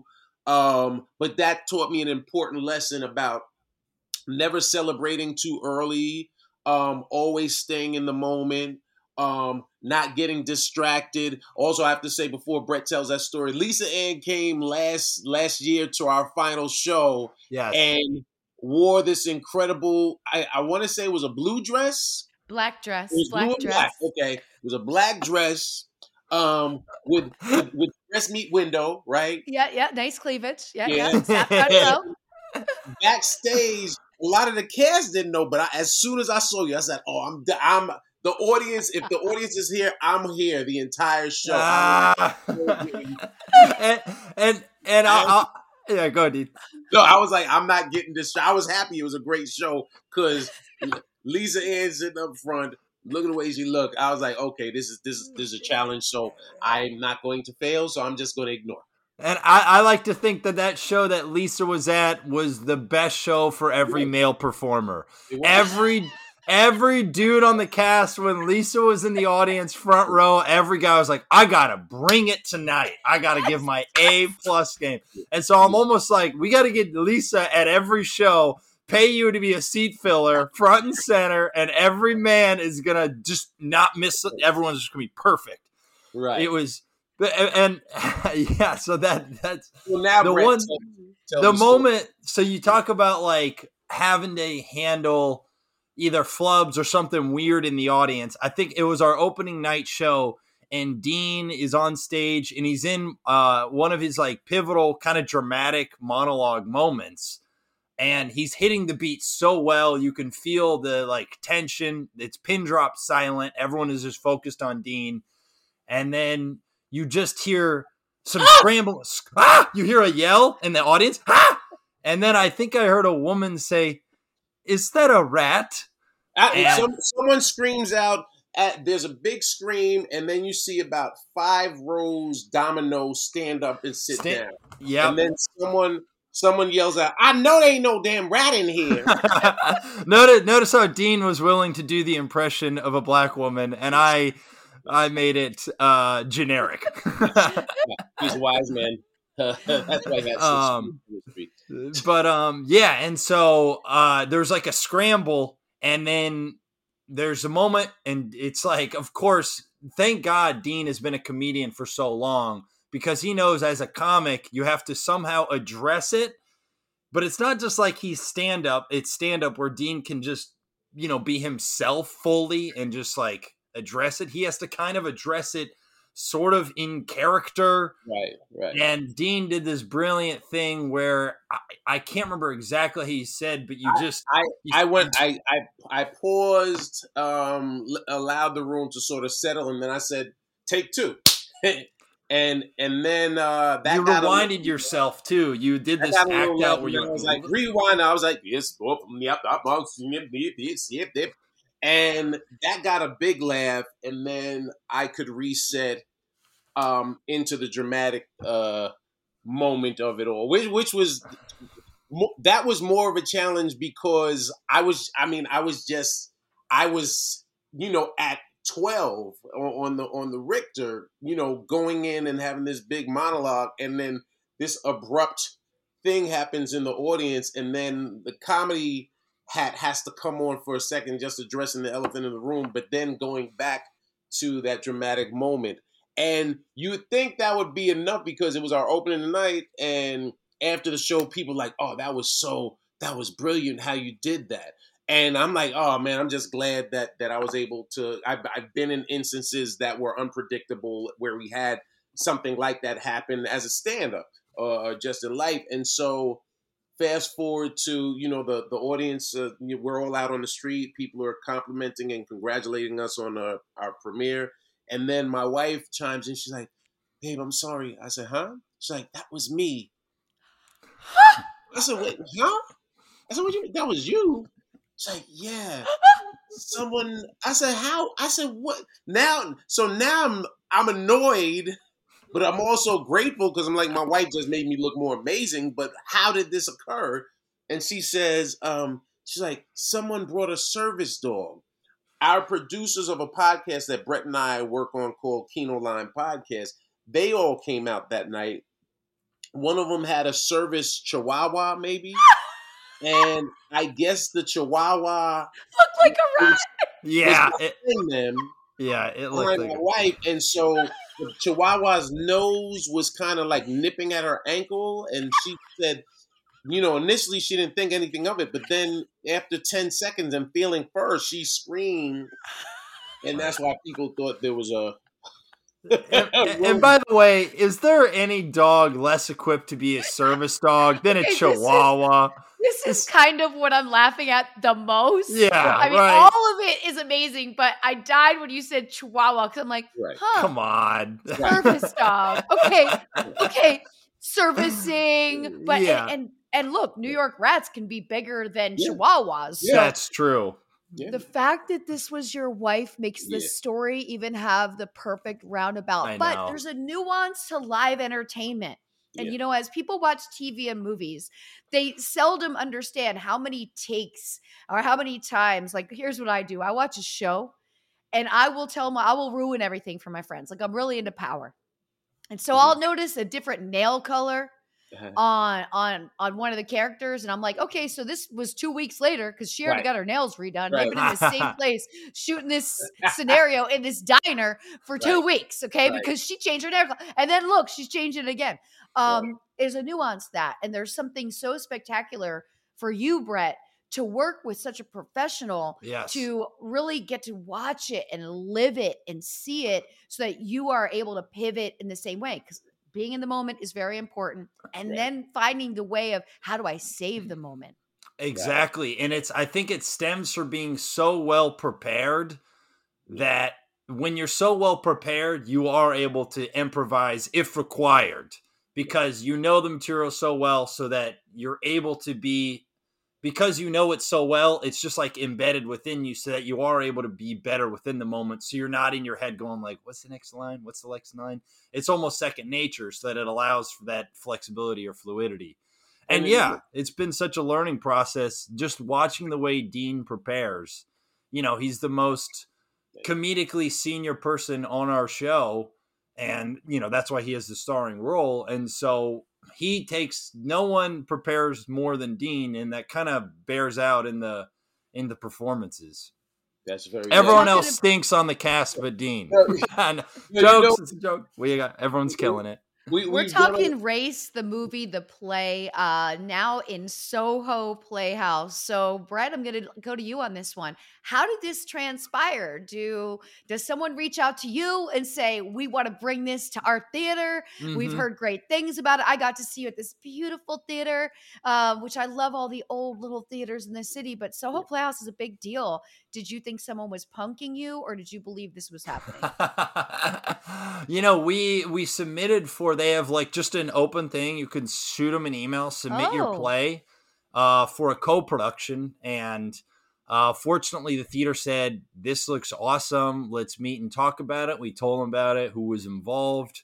Um, but that taught me an important lesson about never celebrating too early, um, always staying in the moment, um, not getting distracted. Also, I have to say before Brett tells that story, Lisa Ann came last last year to our final show Yes. and wore this incredible, I, I want to say it was a blue dress. Black dress. It was blue Black and dress. black. Okay. It was a black dress um, with, with, with breast meat window, right? Yeah, yeah. Nice cleavage. Yeah, Yeah. yeah. Snap cut row. Backstage, a lot of the cast didn't know, but I, as soon as I saw you, I said, "Oh, I'm, I'm the audience. If the audience is here, I'm here the entire show." Ah. and and and I'll, I'll yeah, go ahead, Dean. No, I was like, I'm not getting this. I was happy it was a great show because Lisa Ann sitting up front, looking the way she looked. I was like, okay, this is this is this is a challenge, so I'm not going to fail. So I'm just going to ignore. And I, I like to think that that show that Lisa was at was the best show for every male performer. Every every dude on the cast, when Lisa was in the audience front row, every guy was like, I gotta bring it tonight. I gotta give my A plus game. And so I'm almost like, we gotta get Lisa at every show, pay you to be a seat filler, front and center, and every man is gonna just not miss. Everyone's just gonna be perfect. Right. It was But, and yeah, so that that's Well, now the Brett, one tell, tell the the story. moment. So you talk about like having to handle either flubs or something weird in the audience. I think it was our opening night show, and Dean is on stage, and he's in uh, one of his like pivotal kind of dramatic monologue moments. And he's hitting the beat so well. You can feel the like tension. It's pin drop silent. Everyone is just focused on Dean. And then you just hear some scramble. Ah! You hear a yell in the audience. Ah! And then I think I heard a woman say, "Is that a rat?" I, And- some, someone screams out. At, there's a big scream, and then you see about five rows domino stand up and sit Sta- down. Yep. And then someone someone yells out, "I know there ain't no damn rat in here." notice, notice how Dean was willing to do the impression of a black woman, and I I made it uh, generic. He's a wise man. That's why he has Um, six but um, yeah, and so uh, there's like a scramble, and then there's a moment, and it's like, of course, thank God Dean has been a comedian for so long, because he knows as a comic you have to somehow address it. But it's not just like he's stand up; it's stand up where Dean can just, you know, be himself fully and just like address it. He has to kind of address it sort of in character. Right, right. And Dean did this brilliant thing where I, I can't remember exactly how he said, but you just I, you, I went I, I I paused, um, allowed the room to sort of settle, and then I said, "Take two." and and then uh, that you got rewinded little, yourself too. You did I this got a act little out laugh, where and you're then I was like, like, rewind. I was like, yes, oh, yep, yep, yep, yep, yep, yep. And that got a big laugh, and then I could reset um, into the dramatic uh, moment of it all, which which was that was more of a challenge because I was, I mean, I was just, I was, you know, at twelve on the on the Richter, you know, going in and having this big monologue, and then this abrupt thing happens in the audience, and then the comedy hat has to come on for a second, just addressing the elephant in the room, but then going back to that dramatic moment. And you would think that would be enough because it was our opening night, and after the show, people like, "Oh, that was so, that was brilliant how you did that." And I'm like, "Oh man, I'm just glad that that I was able to." I've, I've been in instances that were unpredictable where we had something like that happen as a stand-up or uh, just in life. And so, fast forward to, you know, the the audience. Uh, we're all out on the street. People are complimenting and congratulating us on uh, our premiere. And then my wife chimes in. She's like, "Babe, I'm sorry." I said, "Huh?" She's like, "That was me." I said, "Wait, huh?" I said, "What you mean? That was you?" She's like, "Yeah." Someone. I said, "How?" I said, "What?" Now, so now I'm I'm annoyed, but I'm also grateful because I'm like, my wife just made me look more amazing. But how did this occur? And she says, um, she's like, "Someone brought a service dog." Our producers of a podcast that Brett and I work on called Kino Line Podcast, they all came out that night. One of them had a service chihuahua, maybe. And I guess the chihuahua Looked like a rat. yeah, was it, behind them, yeah, it behind looked my like wife. And so the chihuahua's nose was kind of like nipping at her ankle. And she said, you know, initially she didn't think anything of it. But then after ten seconds and feeling fur, she screamed. And that's why people thought there was a. and, and by the way, is there any dog less equipped to be a service dog than a Okay, this is- chihuahua? This is kind of what I'm laughing at the most. Yeah, I mean, right. all of it is amazing, but I died when you said chihuahua because I'm like, Right. huh, Come on. service dog. Okay, okay, servicing, but Yeah. and, and and look, New York rats can be bigger than Yeah. chihuahuas. So That's true. Yeah. the fact that this was your wife makes this Yeah. story even have the perfect roundabout. I But know. there's a nuance to live entertainment. And Yeah. you know, as people watch T V and movies, they seldom understand how many takes or how many times. Like, here's what I do: I watch a show, and I will tell my, I will ruin everything for my friends. Like, I'm really into Power, and so Mhm. I'll notice a different nail color Uh-huh. on on on one of the characters, and I'm like, okay, so this was two weeks later because she already Right. got her nails redone. Right. They've been in the same place shooting this scenario in this diner for two Right. weeks, okay? Right. Because she changed her nail, col- and then look, she's changing it again. Right. Um, there's a nuance to that, and there's something so spectacular for you, Brett, to work with such a professional Yes. to really get to watch it and live it and see it so that you are able to pivot in the same way. Because being in the moment is very important. And Right. then finding the way of how do I save the moment? Exactly. And it's, I think it stems from being so well prepared that when you're so well prepared, you are able to improvise if required because you know the material so well so that you're able to be, because you know it so well, it's just like embedded within you so that you are able to be better within the moment. So you're not in your head going like, what's the next line? What's the next line? It's almost second nature so that it allows for that flexibility or fluidity. And And yeah, it's been such a learning process just watching the way Dean prepares. You know, he's the most comedically senior person on our show. And, you know, that's why he has the starring role. And so he takes, no one prepares more than Dean. And that kind of bears out in the, in the performances. That's very Everyone good. else stinks on the cast but Dean. And You jokes, know- it's a joke. We got, everyone's killing it. We, We're we've done talking Race, the movie, the play, uh, now in Soho Playhouse. So, Brett, I'm going to go to you on this one. How did this transpire? Do does someone reach out to you and say, "We want to bring this to our theater. We've Mhm. heard great things about it. I got to see you at this beautiful theater, uh, which I love all the old little theaters in the city, but Soho Playhouse is a big deal." Did you think someone was punking you, or did you believe this was happening? You know, we we submitted for, they have like just an open thing. You can shoot them an email, submit your Oh. play uh, for a co-production. And uh, fortunately, the theater said, this looks awesome. Let's meet and talk about it. We told them about it, who was involved.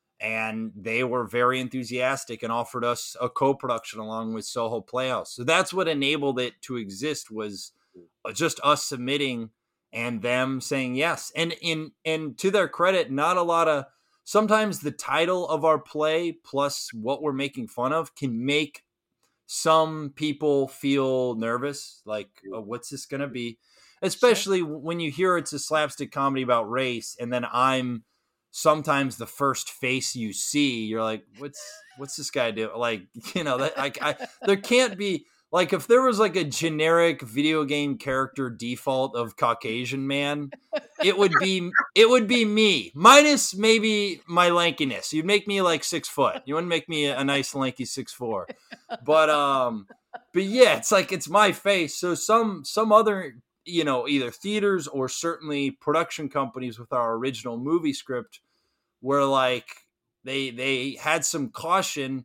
And they were very enthusiastic and offered us a co-production along with Soho Playhouse. So that's what enabled it to exist, was just us submitting and them saying yes. And in and to their credit, not a lot of, sometimes the title of our play plus what we're making fun of can make some people feel nervous, like, oh, what's this going to be? Especially sure. when you hear it's a slapstick comedy about race, and then I'm sometimes the first face you see, you're like, what's what's this guy do? Like, you know, that I, I there can't be, like, if there was like a generic video game character default of Caucasian man, it would be it would be me, minus maybe my lankiness. You'd make me like six foot. You wouldn't make me a nice lanky six four. But um, but yeah, it's like it's my face. So some some other, you know, either theaters or certainly production companies with our original movie script were like, they they had some caution.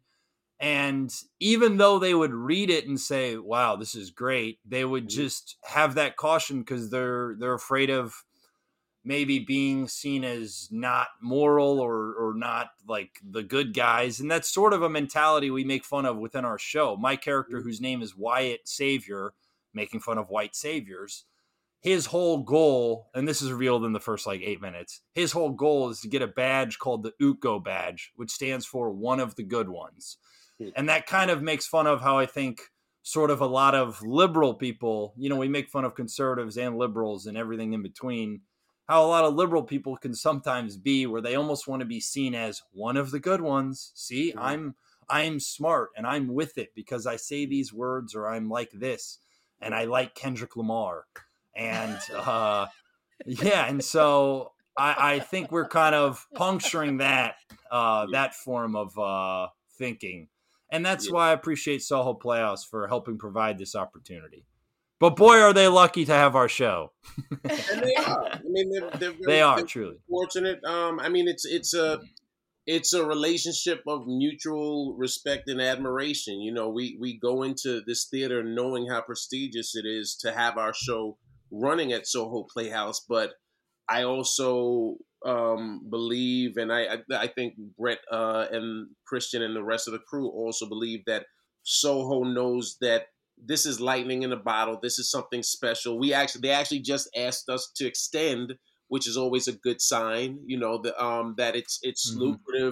And even though they would read it and say, wow, this is great, they would just have that caution because they're they're afraid of maybe being seen as not moral or or not like the good guys. And that's sort of a mentality we make fun of within our show. My character, whose name is Wyatt Savior, making fun of white saviors, his whole goal, and this is revealed in the first like eight minutes, his whole goal is to get a badge called the U C O badge, which stands for one of the good ones. And that kind of makes fun of how I think sort of a lot of liberal people, you know, we make fun of conservatives and liberals and everything in between, how a lot of liberal people can sometimes be, where they almost want to be seen as one of the good ones. See, mm-hmm. I'm I'm smart and I'm with it because I say these words, or I'm like this and I like Kendrick Lamar. And uh, yeah, and so I, I think we're kind of puncturing that uh, that form of uh, thinking. And that's yeah. why I appreciate Soho Playhouse for helping provide this opportunity. But boy, are they lucky to have our show. And they are. I mean, they're, they're very, they are they're truly fortunate. Um, I mean, it's it's a it's a relationship of mutual respect and admiration. You know, we we go into this theater knowing how prestigious it is to have our show running at Soho Playhouse, but I also um, believe, and I, I, I think Brett uh, and Christian and the rest of the crew also believe that Soho knows that this is lightning in a bottle. This is something special. We actually, they actually just asked us to extend, which is always a good sign. You know, the, um, that it's it's mm-hmm. lucrative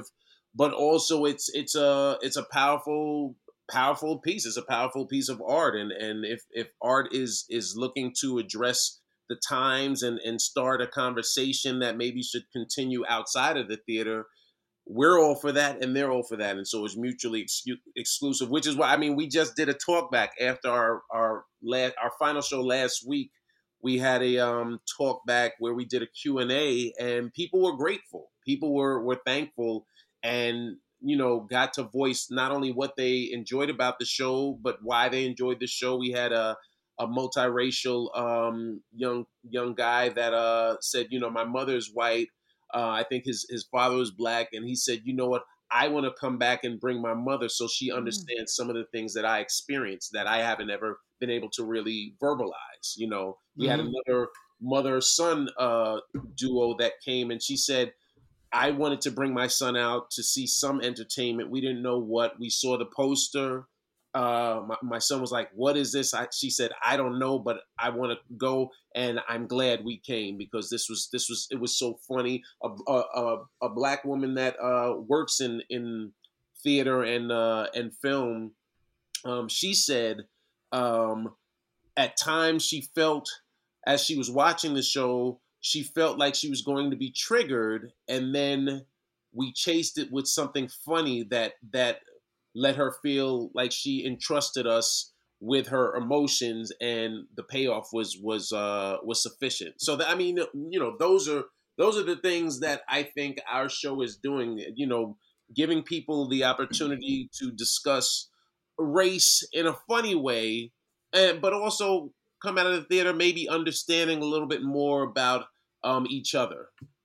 but also it's it's a it's a powerful powerful piece. It's a powerful piece of art, and and if if art is is looking to address the times and and start a conversation that maybe should continue outside of the theater, we're all for that and they're all for that, and so it's mutually excu- exclusive, which is why, I mean, we just did a talk back after our our last our final show last week. We had a um talk back where we did a Q and A, and people were grateful, people were were thankful, and you know, got to voice not only what they enjoyed about the show but why they enjoyed the show. We had a a multiracial um young young guy that uh said, you know, my mother's white, uh, I think his his father was black, and he said, "You know what? I want to come back and bring my mother so she Mm, understands some of the things that I experienced that I haven't ever been able to really verbalize." You know, we had Hmm. another mother son uh, duo that came, and she said, I wanted to bring my son out to see some entertainment. We didn't know what. We saw the poster. Uh, my, my son was like, "What is this?" I, she said, "I don't know, but I want to go." And I'm glad we came because this was this was it was so funny. A a, a, a black woman that uh, works in in theater and uh, and film. Um, she said, um, at times she felt, as she was watching the show, she felt like she was going to be triggered, and then we chased it with something funny that that let her feel like she entrusted us with her emotions, and the payoff was was uh was sufficient. So that, I mean, you know, those are those are the things that I think our show is doing, you know, giving people the opportunity to discuss race in a funny way, and but also come out of the theater maybe understanding a little bit more about um, each other.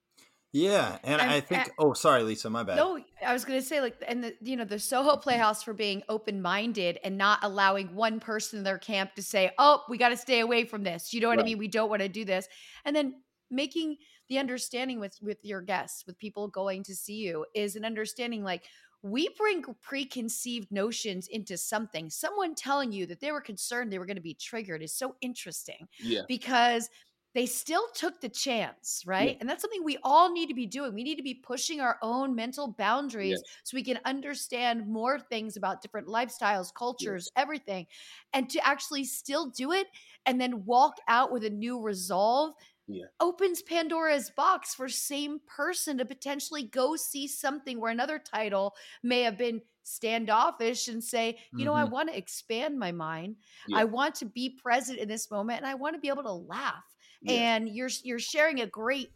Yeah, and and, I think. Oh, sorry, Lisa, my bad. No, I was gonna say, like, and the you know, the Soho Playhouse for being open-minded and not allowing one person in their camp to say, "Oh, we gotta stay away from this." You know what I Right. mean? We don't wanna do this. And then making the understanding with with your guests, with people going to see you, is an understanding like, we bring preconceived notions into something. Someone telling you that they were concerned they were gonna be triggered is so interesting Yeah. because they still took the chance, Yeah. right? And that's something we all need to be doing. We need to be pushing our own mental boundaries Yes. so we can understand more things about different lifestyles, cultures, Yes. everything, and to actually still do it and then walk out with a new resolve Yeah. opens Pandora's box for same person to potentially go see something where another title may have been standoffish and say, you know, I Hmm. want to expand my mind. Yeah. I want to be present in this moment and I want to be able to laugh. Yes. And you're you're sharing a great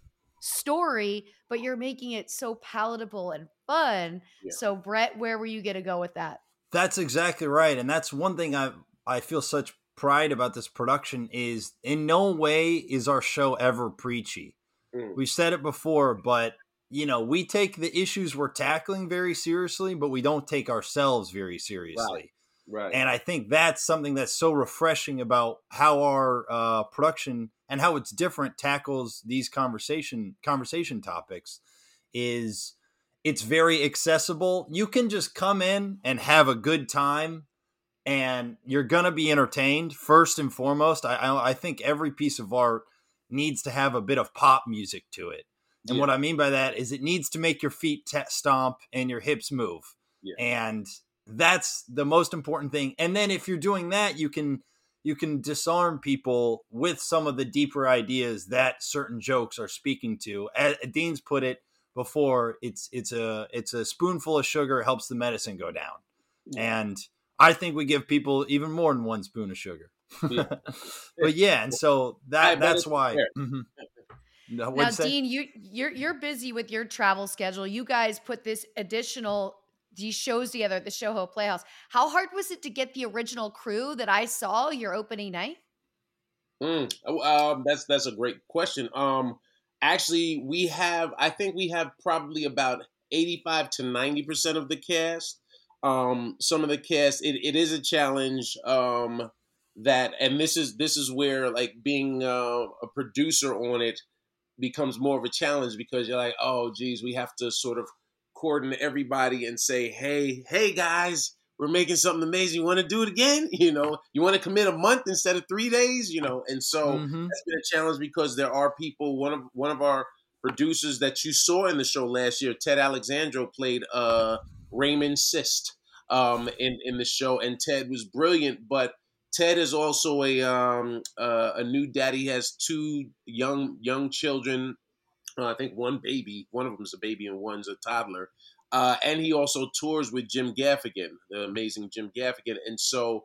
story, but you're making it so palatable and fun. Yeah. So Brett, where were you going to go with that? That's exactly right, and that's one thing I I feel such pride about this production is in no way is our show ever preachy. Mm. We've said it before, but you know, we take the issues we're tackling very seriously, but we don't take ourselves very Right. seriously. Right. And I think that's something that's so refreshing about how our uh, production and how it's different tackles these conversation conversation topics is it's very accessible. You can just come in and have a good time and you're going to be entertained first and foremost. I, I, I think every piece of art needs to have a bit of pop music to it. And Yeah. what I mean by that is it needs to make your feet t- stomp and your hips move. Yeah. And that's the most important thing. And then if you're doing that, you can you can disarm people with some of the deeper ideas that certain jokes are speaking to. As Dean's put it before, it's it's a it's a spoonful of sugar helps the medicine go down. Yeah. And I think we give people even more than one spoon of sugar. Yeah. But yeah, and so I that bet that's it's why. fair. Mhm. No, what'd Now, you say? Dean, you you're you're busy with your travel schedule. You guys put this additional these shows together at the Soho Playhouse. How hard was it to get the original crew that I saw your opening night? Mm. Oh, Um, that's that's a great question. Um, actually, we have I think we have probably about eighty-five to ninety percent of the cast. Um, some of the cast, it, it is a challenge. Um, that and this is this is where like being uh, a producer on it becomes more of a challenge because you're like, oh, geez, we have to sort of coordinate everybody and say, hey, hey, guys, we're making something amazing. You want to do it again? You know, you want to commit a month instead of three days? You know, and so Mm-hmm. that's been a challenge because there are people. One of one of our producers that you saw in the show last year. Ted Alexandro played uh, Raymond Sist um, in in the show, and Ted was brilliant. But Ted is also a um, uh, a new daddy. He has two young young children. Uh, I think one baby, one of them is a baby, and one's a toddler. Uh, and he also tours with Jim Gaffigan, the amazing Jim Gaffigan, and so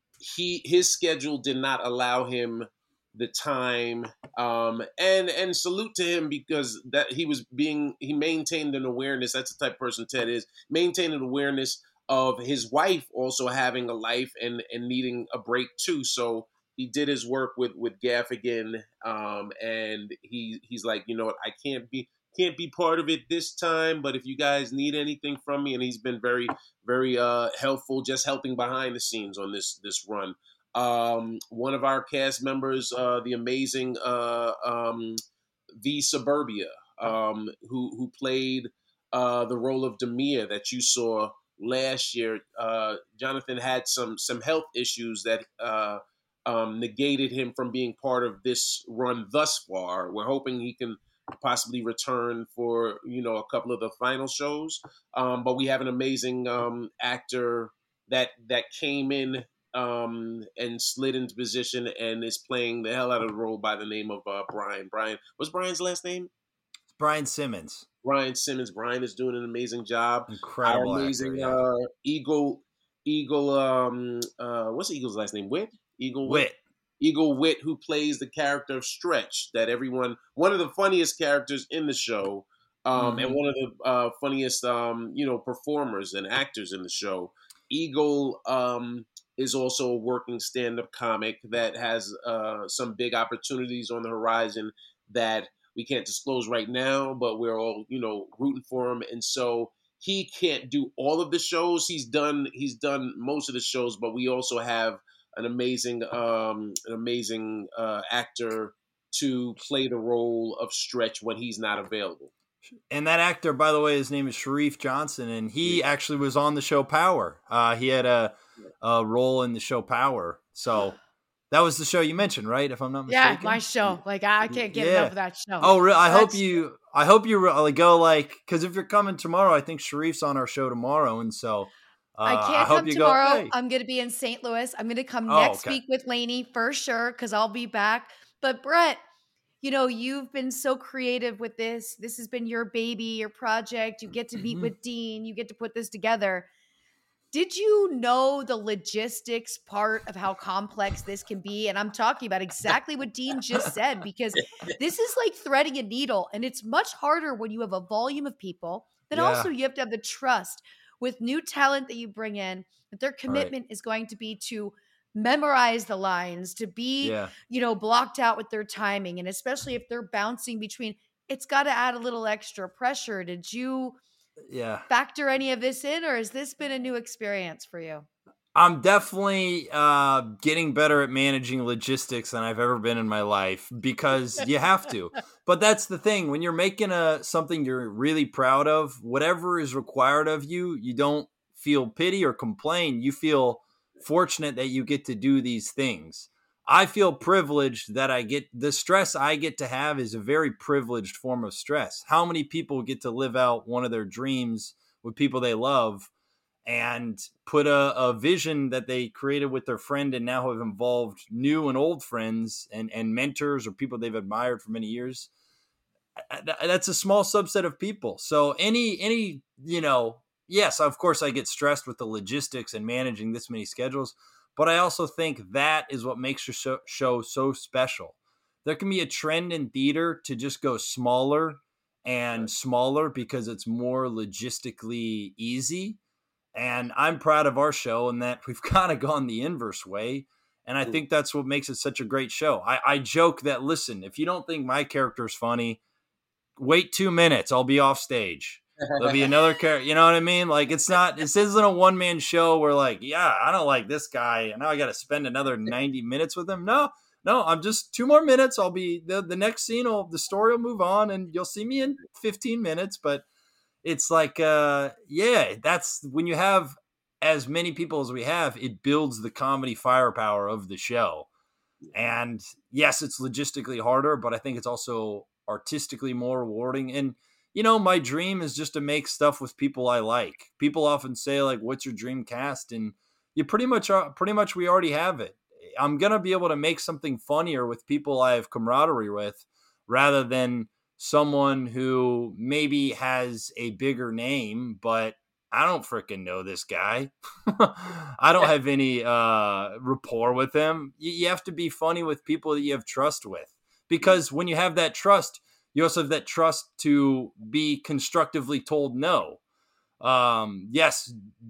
he his schedule did not allow him the time, um and and salute to him, because that he was being he maintained an awareness. That's the type of person Ted is, maintained an awareness of his wife also having a life and and needing a break too. So he did his work with with Gaffigan, um and he he's like, you know what, I can't be can't be part of it this time, but if you guys need anything from me. And he's been very very uh, helpful, just helping behind the scenes on this this run. Um, one of our cast members, uh, the amazing uh, um, V Suburbia, um, who who played uh, the role of Demia that you saw last year. Uh, Jonathan had some some health issues that uh, um, negated him from being part of this run thus far. We're hoping he can possibly return for, you know, a couple of the final shows. Um, but we have an amazing um, actor that that came in um, and slid into position and is playing the hell out of the role by the name of uh, Brian. Brian, what's Brian's last name? Brian Simmons. Brian Simmons. Brian is doing an amazing job. Incredible Our amazing actor, yeah. uh, Eagle, Eagle, um, uh, what's the Eagle's last name? Witt? Eagle Witt. Witt. Eagle Witt, who plays the character of Stretch, that everyone, one of the funniest characters in the show, um, mm-hmm. and one of the uh, funniest, um, you know, performers and actors in the show. Eagle um, is also a working stand-up comic that has uh, some big opportunities on the horizon that we can't disclose right now, but we're all, you know, rooting for him. And so he can't do all of the shows. He's done, he's done most of the shows, but we also have an amazing, um, an amazing uh, actor to play the role of Stretch when he's not available. And that actor, by the way, his name is Sharif Johnson, and he yeah. actually was on the show Power. Uh, he had a, a role in the show Power. So that was the show you mentioned, right? If I'm not mistaken. Yeah, my show. Like I can't get yeah. enough of that show. Oh, really? I That's... hope you. I hope you really go like because if you're coming tomorrow, I think Sharif's on our show tomorrow, and so. Uh, I can't I hope come you tomorrow. Go, hey. I'm going to be in Saint Louis. I'm going to come oh, next okay. week with Lainey for sure because I'll be back. But Brett, you know, you've been so creative with this. This has been your baby, your project. You get to meet mm-hmm. with Dean. You get to put this together. Did you know the logistics part of how complex this can be? And I'm talking about exactly what Dean just said, because this is like threading a needle, and it's much harder when you have a volume of people. But yeah. also you have to have the trust with new talent that you bring in, that their commitment right. is going to be to memorize the lines, to be, yeah. you know, blocked out with their timing. And especially if they're bouncing between, it's got to add a little extra pressure. Did you yeah. factor any of this in, or has this been a new experience for you? I'm definitely uh, getting better at managing logistics than I've ever been in my life, because you have to. But that's the thing. When you're making a something you're really proud of, whatever is required of you, you don't feel pity or complain. You feel fortunate that you get to do these things. I feel privileged that I get the stress I get to have is a very privileged form of stress. How many people get to live out one of their dreams with people they love and put a, a vision that they created with their friend and now have involved new and old friends and, and mentors or people they've admired for many years. That's a small subset of people. So any, any, you know, yes, of course I get stressed with the logistics and managing this many schedules, but I also think that is what makes your show so special. There can be a trend in theater to just go smaller and smaller because it's more logistically easy. And I'm proud of our show in that we've kind of gone the inverse way. And I think that's what makes it such a great show. I, I joke that, listen, if you don't think my character is funny, wait two minutes. I'll be off stage. There'll be another character. You know what I mean? Like, it's not, this isn't a one man show where like, yeah, I don't like this guy. And now I got to spend another ninety minutes with him. No, no, I'm just two more minutes. I'll be the, the next scene. Will, the story will move on and you'll see me in fifteen minutes. But it's like, uh, yeah, that's when you have as many people as we have, it builds the comedy firepower of the show. And yes, it's logistically harder, but I think it's also artistically more rewarding. And, you know, my dream is just to make stuff with people I like. People often say, like, what's your dream cast? And you pretty much are, pretty much we already have it. I'm going to be able to make something funnier with people I have camaraderie with rather than someone who maybe has a bigger name, but I don't freaking know this guy. I don't have any uh, rapport with him. You, you have to be funny with people that you have trust with, because when you have that trust, you also have that trust to be constructively told no. Um, yes,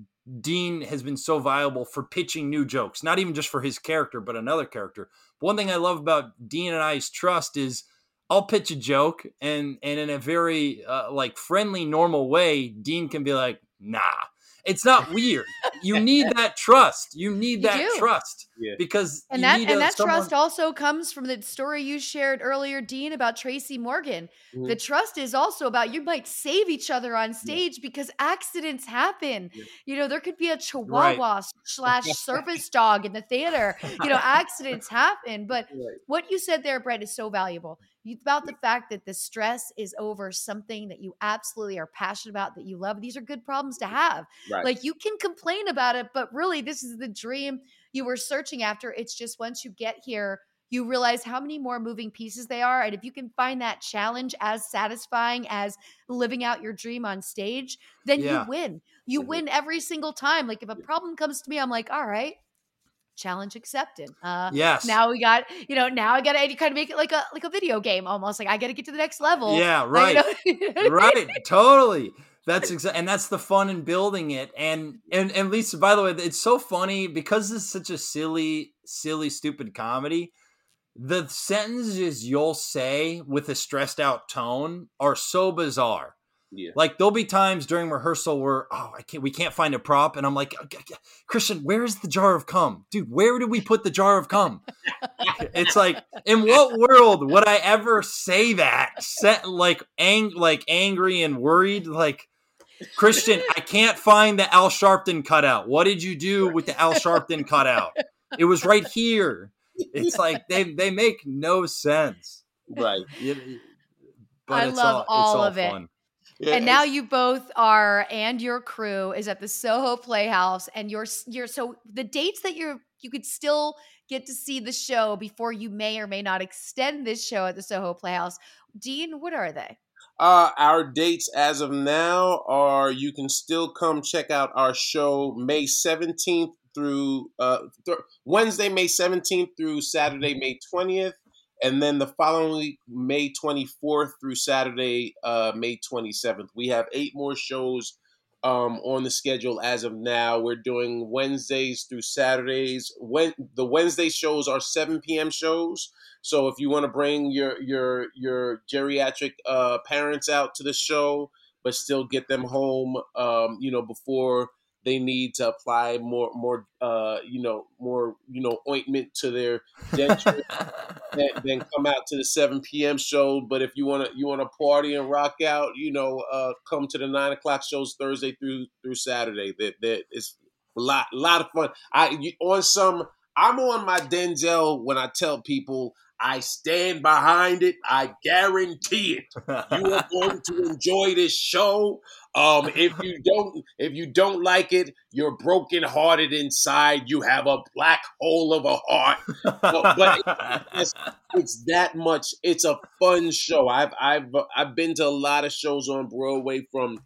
Dean has been so valuable for pitching new jokes, not even just for his character, but another character. But one thing I love about Dean and I's trust is I'll pitch a joke, and and in a very uh, like friendly, normal way, Dean can be like, nah, it's not weird. You need that trust. You need You that do. trust Yeah. because And you that need and a, that someone. trust also comes from the story you shared earlier, Dean, about Tracy Morgan. Mhm. The trust is also about you might save each other on stage because accidents happen. Yeah. You know, there could be a Right. chihuahua slash service dog in the theater. You know, accidents happen. But Right. what you said there, Brett, is so valuable. You, about the fact that the stress is over something that you absolutely are passionate about, that you love. These are good problems to have. Right. Like, you can complain about it, but really, this is the dream you were searching after. It's just once you get here, you realize how many more moving pieces they are. And if you can find that challenge as satisfying as living out your dream on stage, then you Yeah. win. You Mhm. win every single time. Like, if a problem comes to me, I'm like, all right, challenge accepted. Uh, Yes. now we got, you know, now I got to kind of make it like a like a video game almost. Like, I got to get to the next level. Yeah. Uh, Right. you know? Right. Totally. That's exactly, and that's the fun in building it. And, and, and Lisa, by the way, it's so funny because this is such a silly, silly, stupid comedy. The sentences you'll say with a stressed out tone are so bizarre. Yeah. Like, there'll be times during rehearsal where, oh, I can't, we can't find a prop. And I'm like, Christian, where's the jar of cum? Dude, where did we put the jar of cum? It's like, in what world would I ever say that? Set like ang like angry and worried, like, Christian, I can't find the Al Sharpton cutout. What did you do with the Al Sharpton cutout? It was right here. It's like they they make no sense. Right. It- but I it's love all it's all all of it. fun. Yeah, And now it's- you both are, and your crew is at the Soho Playhouse, and you're you're so the dates that you're you could still get to see the show before you may or may not extend this show at the Soho Playhouse. Dean, what are they? Uh, our dates as of now are, you can still come check out our show May seventeenth through uh, th- Wednesday, May seventeenth through Saturday, May twentieth. And then the following week, May twenty-fourth through Saturday, uh, May twenty-seventh. We have eight more shows um, on the schedule as of now. We're doing Wednesdays through Saturdays. When the Wednesday shows are seven p.m. shows. So if you want to bring your your your geriatric uh, parents out to the show, but still get them home, um, you know, before they need to apply more more uh, you know more you know ointment to their dentures, then, then come out to the seven p.m. show. But if you want to you want to party and rock out, you know, uh, come to the nine o'clock shows Thursday through through Saturday. That that is a lot lot of fun. I you, on some I'm on my Denzel when I tell people I stand behind it. I guarantee it. You are going to enjoy this show. Um, if you don't, if you don't like it, you're brokenhearted inside. You have a black hole of a heart. But, but it's, it's that much. It's a fun show. I've I've I've been to a lot of shows on Broadway, from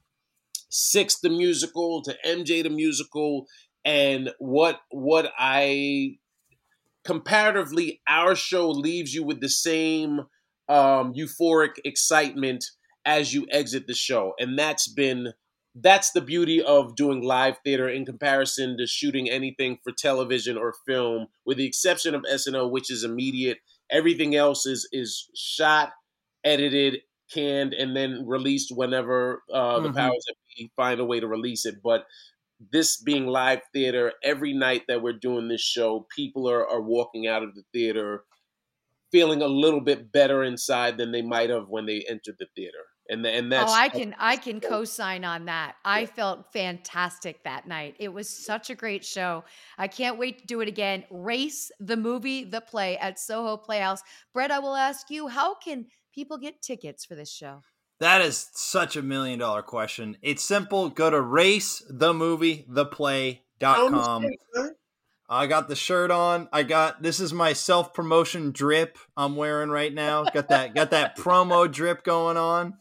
Six the musical to M J the musical, and what what I comparatively, our show leaves you with the same um, euphoric excitement as you exit the show. And that's been, that's the beauty of doing live theater in comparison to shooting anything for television or film, with the exception of S N L, which is immediate. Everything else is, is shot, edited, canned, and then released whenever uh, the Mhm. powers that be find a way to release it. But this being live theater, every night that we're doing this show, people are, are walking out of the theater feeling a little bit better inside than they might have when they entered the theater. and and Oh, that's I can I can co-sign on that. I felt fantastic that night. It was such a great show. I can't wait to do it again. Race the movie, the play at Soho Playhouse. Brett, I will ask you, how can people get tickets for this show? That is such a million dollar question. It's simple. Go to race the movie the play dot com. I got the shirt on. I got this is my self promotion drip I'm wearing right now. Got that got that promo drip going on.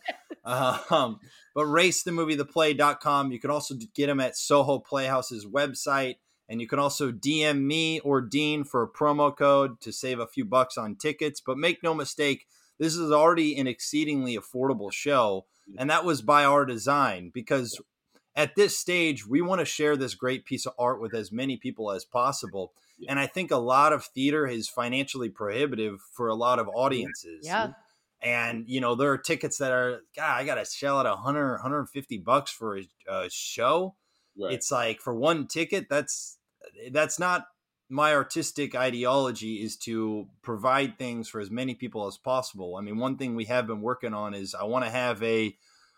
Um, but race the movie the play dot com. You can also get them at Soho Playhouse's website, and you can also D M me or Dean for a promo code to save a few bucks on tickets. But make no mistake, this is already an exceedingly affordable show, and that was by our design because at this stage, we want to share this great piece of art with as many people as possible. Yeah. And I think a lot of theater is financially prohibitive for a lot of audiences. Yeah. And, you know, there are tickets that are, God, I got to shell out one hundred, one hundred fifty bucks for a, a show. Right. It's like for one ticket, that's, that's not my artistic ideology, is to provide things for as many people as possible. I mean, one thing we have been working on is I want to have a,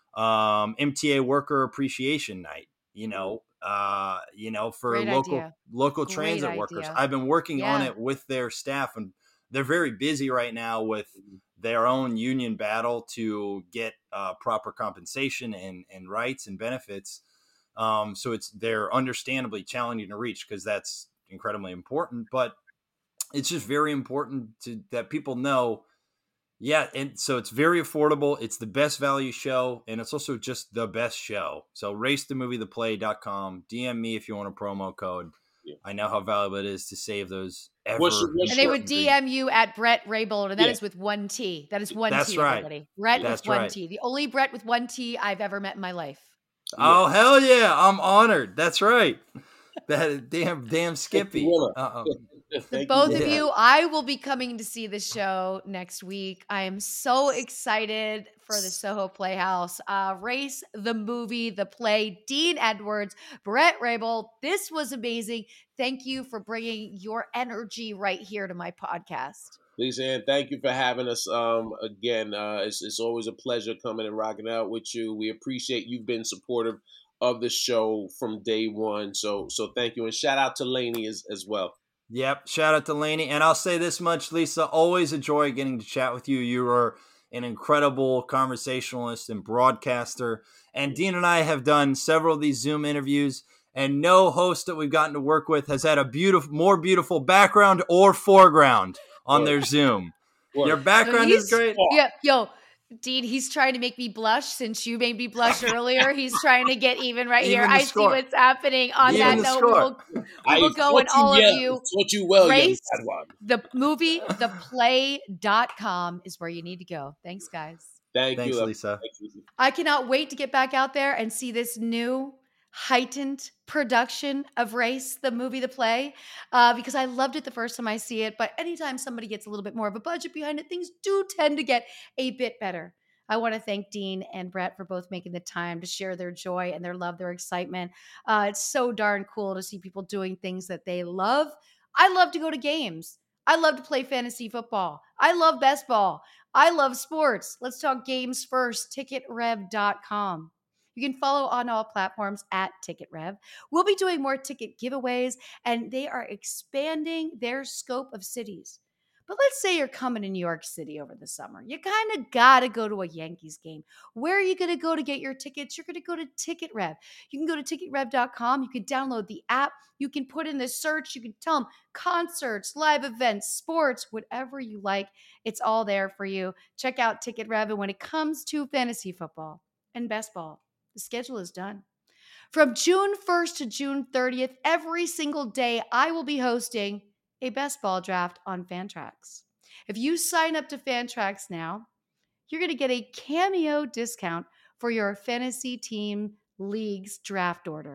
um M T A worker appreciation night, you know, uh you know, for Great local idea. local Great transit idea. workers. I've been working Yeah. on it with their staff, and they're very busy right now with their own union battle to get uh proper compensation and and rights and benefits. Um so it's they're understandably challenging to reach because that's incredibly important, but it's just very important to that people know. Yeah, and so it's very affordable. It's the best value show, and it's also just the best show. So race the movie the play dot com. D M me if you want a promo code. Yeah. I know how valuable it is to save those ever. What's your, what's and they would D M you at Brett Raybold, and that yeah. is with one T. That is one That's T, right. everybody. Brett That's with one right. T. The only Brett with one T I've ever met in my life. Oh, yeah. Hell yeah. I'm honored. That's right. That damn, damn Skippy. Uh-oh. The both of you, I will be coming to see the show next week. I am so excited for the Soho Playhouse. Uh, Race the movie, the play. Dean Edwards, Brett Raybold. This was amazing. Thank you for bringing your energy right here to my podcast. Lisa Ann, thank you for having us um, again. Uh, it's, it's always a pleasure coming and rocking out with you. We appreciate you've been supportive of the show from day one. So so thank you. And shout out to Lainey as, as well. Yep. Shout out to Lainey. And I'll say this much, Lisa, always a joy getting to chat with you. You are an incredible conversationalist and broadcaster. And Dean and I have done several of these Zoom interviews, and no host that we've gotten to work with has had a beautiful, more beautiful background or foreground on their Zoom. Your background so is great. Yeah, yo, Dean, he's trying to make me blush since you made me blush earlier. He's trying to get even right even here. I score. see what's happening. On even that note, score. we will, we will go and all well. of you. Taught you well, Race young one. the movie, the play dot com is where you need to go. Thanks, guys. Thank Thanks, you, Lisa. Thank you. I cannot wait to get back out there and see this new heightened production of Race, the movie, the play, uh, because I loved it the first time I see it. But anytime somebody gets a little bit more of a budget behind it, things do tend to get a bit better. I want to thank Dean and Brett for both making the time to share their joy and their love, their excitement. Uh, it's so darn cool to see people doing things that they love. I love to go to games. I love to play fantasy football. I love best ball. I love sports. Let's talk games first. ticket rev dot com. You can follow on all platforms at TicketRev. We'll be doing more ticket giveaways, and they are expanding their scope of cities. But let's say you're coming to New York City over the summer. You kind of got to go to a Yankees game. Where are you going to go to get your tickets? You're going to go to TicketRev. You can go to ticket rev dot com. You can download the app. You can put in the search. You can tell them concerts, live events, sports, whatever you like. It's all there for you. Check out TicketRev. And when it comes to fantasy football and best ball, the schedule is done. From June first to June thirtieth, every single day, I will be hosting a best ball draft on Fantrax. If you sign up to Fantrax now, you're going to get a Cameo discount for your fantasy team league's draft order.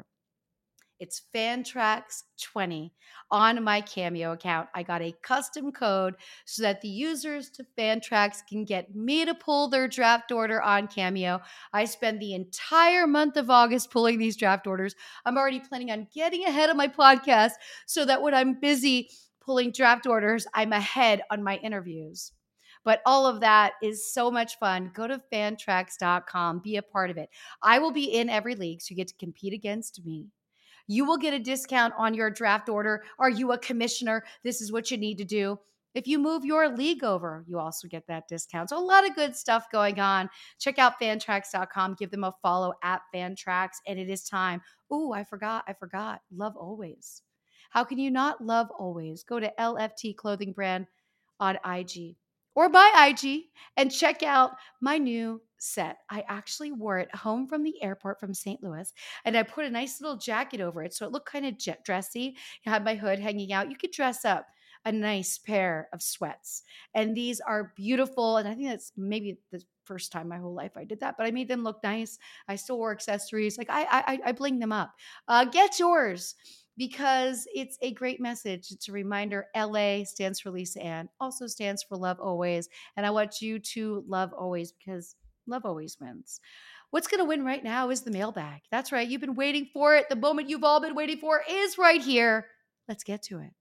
It's Fantrax twenty on my Cameo account. I got a custom code so that the users to Fantrax can get me to pull their draft order on Cameo. I spend the entire month of August pulling these draft orders. I'm already planning on getting ahead of my podcast so that when I'm busy pulling draft orders, I'm ahead on my interviews. But all of that is so much fun. Go to fantrax dot com, be a part of it. I will be in every league, so you get to compete against me. You will get a discount on your draft order. Are you a commissioner? This is what you need to do. If you move your league over, you also get that discount. So a lot of good stuff going on. Check out fantrax dot com. Give them a follow at Fantrax. And it is time. Ooh, I forgot. I forgot. Love Always. How can you not love Always? Go to L F T Clothing Brand on I G or by I G and check out my new set. I actually wore it home from the airport from Saint Louis, and I put a nice little jacket over it so it looked kind of jet dressy. I had my hood hanging out. You could dress up a nice pair of sweats, and these are beautiful. And I think that's maybe the first time my whole life I did that, but I made them look nice. I still wore accessories. Like I, I, I bling them up. Uh, get yours, because it's a great message. It's a reminder. L A stands for Lisa Ann, also stands for Love Always. And I want you to love always, because love always wins. What's going to win right now is the mailbag. That's right. You've been waiting for it. The moment you've all been waiting for is right here. Let's get to it.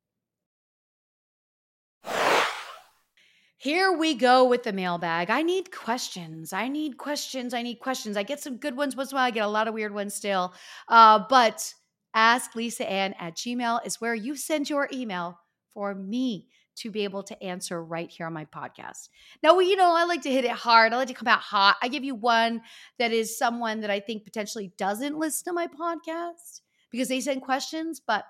Here we go with the mailbag. I need questions. I need questions. I need questions. I get some good ones once in a while. I get a lot of weird ones still. Uh, but ask Lisa Ann at Gmail is where you send your email for me to be able to answer right here on my podcast. Now, you know, I like to hit it hard. I like to come out hot. I give you one that is someone that I think potentially doesn't listen to my podcast because they send questions. But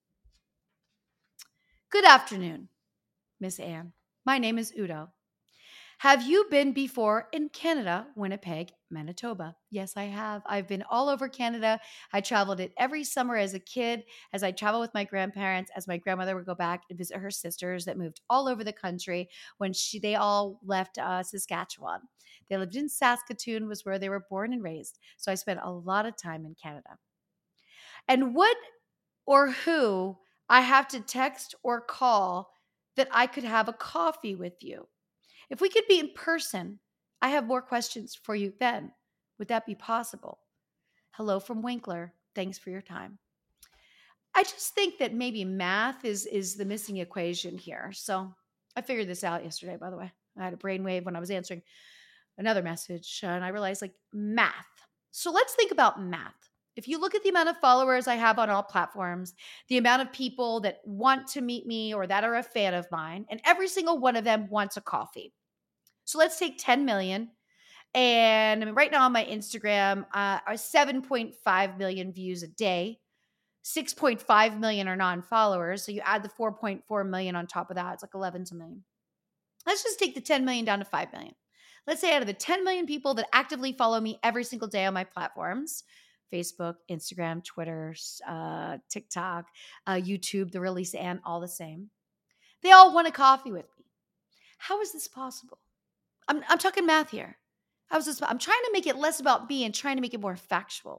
good afternoon, Miss Ann. My name is Udo. Have you been before in Canada, Winnipeg, Manitoba? Yes, I have. I've been all over Canada. I traveled it every summer as a kid, as I traveled with my grandparents, as my grandmother would go back and visit her sisters that moved all over the country when she they all left uh, Saskatchewan. They lived in Saskatoon, was where they were born and raised. So I spent a lot of time in Canada. And what or who I have to text or call that I could have a coffee with you? If we could be in person, I have more questions for you then. Would that be possible? Hello from Winkler. Thanks for your time. I just think that maybe math is is the missing equation here. So I figured this out yesterday, by the way. I had a brainwave when I was answering another message, and I realized like math. So let's think about math. If you look at the amount of followers I have on all platforms, the amount of people that want to meet me or that are a fan of mine, and every single one of them wants a coffee. So let's take ten million. And I mean, right now on my Instagram, uh, are seven point five million views a day. six point five million are non-followers. So you add the four point four million on top of that, it's like eleven million. Let's just take the ten million down to five million. Let's say out of the ten million people that actively follow me every single day on my platforms, Facebook, Instagram, Twitter, uh, TikTok, uh, YouTube, the Real Lisa Ann, all the same. They all want a coffee with me. How is this possible? I'm, I'm talking math here. How is this? I'm trying to make it less about me and trying to make it more factual.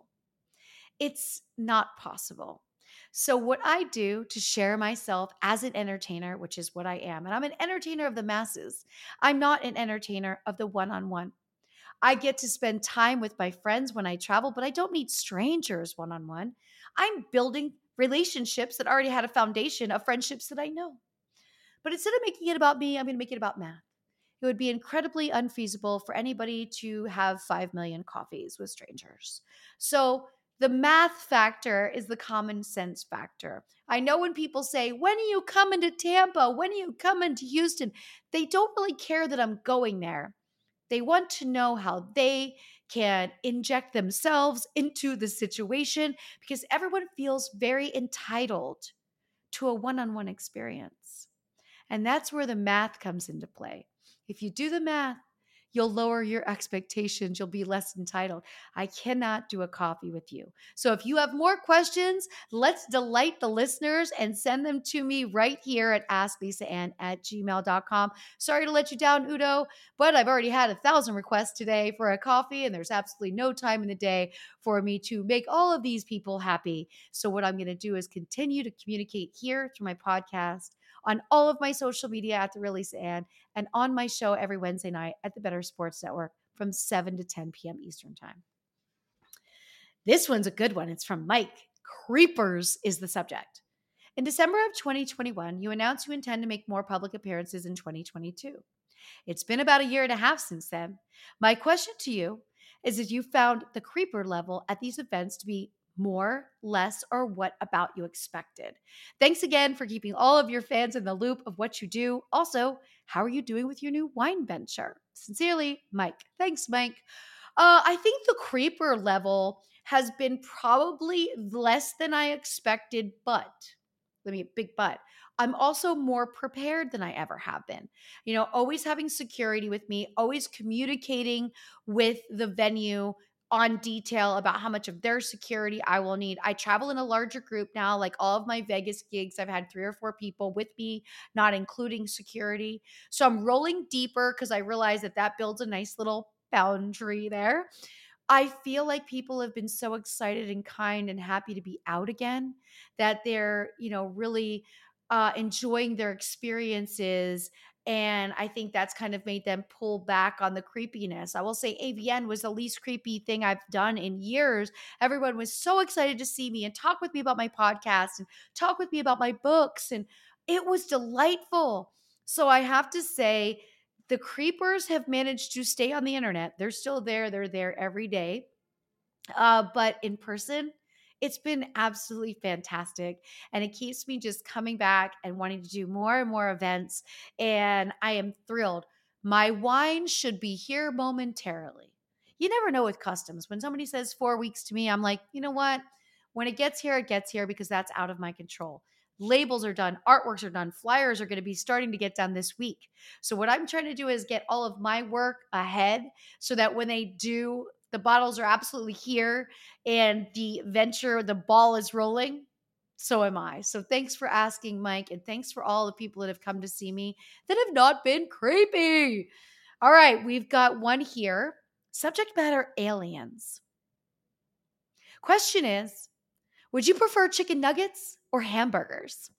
It's not possible. So what I do to share myself as an entertainer, which is what I am, and I'm an entertainer of the masses. I'm not an entertainer of the one-on-one. I get to spend time with my friends when I travel, but I don't meet strangers one-on-one. I'm building relationships that already had a foundation of friendships that I know. But instead of making it about me, I'm going to make it about math. It would be incredibly unfeasible for anybody to have five million coffees with strangers. So the math factor is the common sense factor. I know when people say, when are you coming to Tampa? When are you coming to Houston? They don't really care that I'm going there. They want to know how they can inject themselves into the situation because everyone feels very entitled to a one-on-one experience. And that's where the math comes into play. If you do the math, you'll lower your expectations. You'll be less entitled. I cannot do a coffee with you. So if you have more questions, let's delight the listeners and send them to me right here at ask lisa ann at gmail dot com. Sorry to let you down, Udo, but I've already had a thousand requests today for a coffee, and there's absolutely no time in the day for me to make all of these people happy. So what I'm going to do is continue to communicate here through my podcast, on all of my social media at The Real Lisa Ann, and on my show every Wednesday night at the Better Sports Network from seven to ten p.m. Eastern Time. This one's a good one. It's from Mike. Creepers is the subject. In December of twenty twenty-one, you announced you intend to make more public appearances in twenty twenty-two. It's been about a year and a half since then. My question to you is if you found the creeper level at these events to be more, less, or what about you expected? Thanks again for keeping all of your fans in the loop of what you do. Also, how are you doing with your new wine venture? Sincerely, Mike. Thanks, Mike. Uh, I think the creeper level has been probably less than I expected, but let me big but. I'm also more prepared than I ever have been. You know, always having security with me, always communicating with the venue on detail about how much of their security I will need. I travel in a larger group now, like all of my Vegas gigs, I've had three or four people with me, not including security. So I'm rolling deeper because I realize that that builds a nice little boundary there. I feel like people have been so excited and kind and happy to be out again that they're, you know, really uh, enjoying their experiences. And I think that's kind of made them pull back on the creepiness. I will say A V N was the least creepy thing I've done in years. Everyone was so excited to see me and talk with me about my podcast and talk with me about my books. And it was delightful. So I have to say, the creepers have managed to stay on the internet. They're still there. They're there every day. Uh, but in person, it's been absolutely fantastic. And it keeps me just coming back and wanting to do more and more events. And I am thrilled. My wine should be here momentarily. You never know with customs. When somebody says four weeks to me, I'm like, you know what? When it gets here, it gets here because that's out of my control. Labels are done, artworks are done, flyers are going to be starting to get done this week. So, what I'm trying to do is get all of my work ahead so that when they do, the bottles are absolutely here and the venture, the ball is rolling. So am I. So thanks for asking, Mike. And thanks for all the people that have come to see me that have not been creepy. All right, we've got one here. Subject matter aliens. Question is, would you prefer chicken nuggets or hamburgers?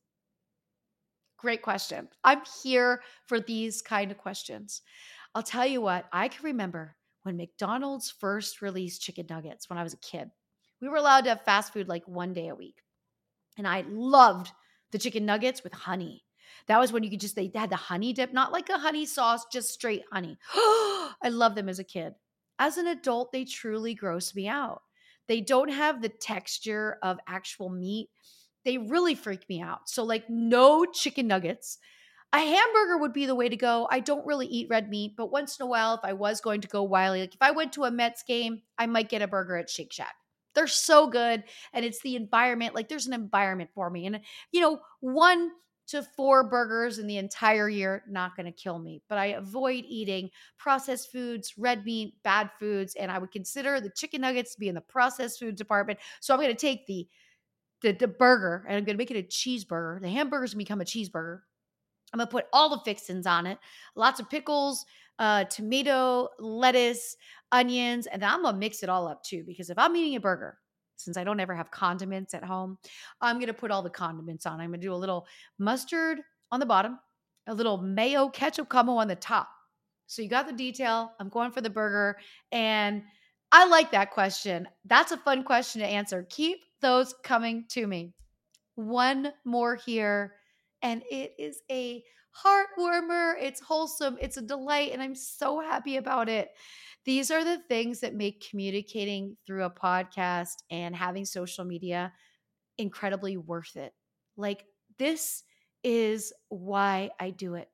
Great question. I'm here for these kind of questions. I'll tell you what, I can remember when McDonald's first released chicken nuggets when I was a kid. We were allowed to have fast food like one day a week. And I loved the chicken nuggets with honey. That was when you could just, they had the honey dip, not like a honey sauce, just straight honey. I loved them as a kid. As an adult, they truly gross me out. They don't have the texture of actual meat. They really freak me out. So, like, no chicken nuggets. A hamburger would be the way to go. I don't really eat red meat, but once in a while, if I was going to go wily, like if I went to a Mets game, I might get a burger at Shake Shack. They're so good. And it's the environment. Like there's an environment for me. And, you know, one to four burgers in the entire year, not going to kill me. But I avoid eating processed foods, red meat, bad foods. And I would consider the chicken nuggets to be in the processed food department. So I'm going to take the, the, the burger and I'm going to make it a cheeseburger. The hamburger's going to become a cheeseburger. I'm going to put all the fixins on it. Lots of pickles, uh, tomato, lettuce, onions, and then I'm going to mix it all up too because if I'm eating a burger, since I don't ever have condiments at home, I'm going to put all the condiments on. I'm going to do a little mustard on the bottom, a little mayo ketchup combo on the top. So you got the detail. I'm going for the burger. And I like that question. That's a fun question to answer. Keep those coming to me. One more here. And it is a heartwarmer. It's wholesome. It's a delight. And I'm so happy about it. These are the things that make communicating through a podcast and having social media incredibly worth it. Like, this is why I do it.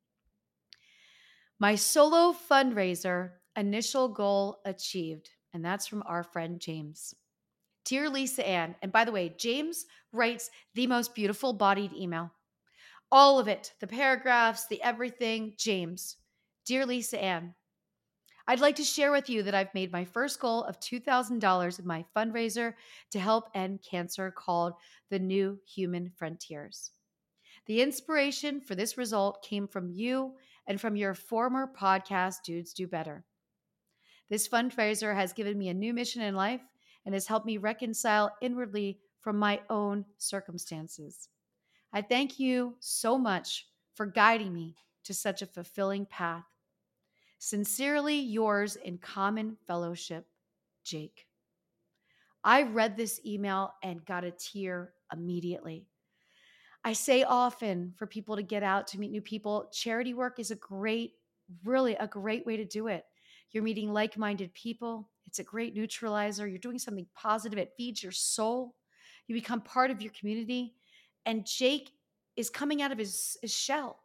My solo fundraiser, initial goal achieved. And that's from our friend James. Dear Lisa Ann, and by the way, James writes the most beautiful bodied email. All of it, the paragraphs, the everything. James, dear Lisa Ann, I'd like to share with you that I've made my first goal of two thousand dollars in my fundraiser to help end cancer called the New Human Frontiers. The inspiration for this result came from you and from your former podcast, Dudes Do Better. This fundraiser has given me a new mission in life and has helped me reconcile inwardly from my own circumstances. I thank you so much for guiding me to such a fulfilling path. Sincerely yours in common fellowship, Jake. I read this email and got a tear immediately. I say often for people to get out to meet new people, charity work is a great really a great way to do it. You're meeting like minded people. It's a great neutralizer. You're doing something positive. It feeds your soul. You become part of your community. And Jake is coming out of his, his shell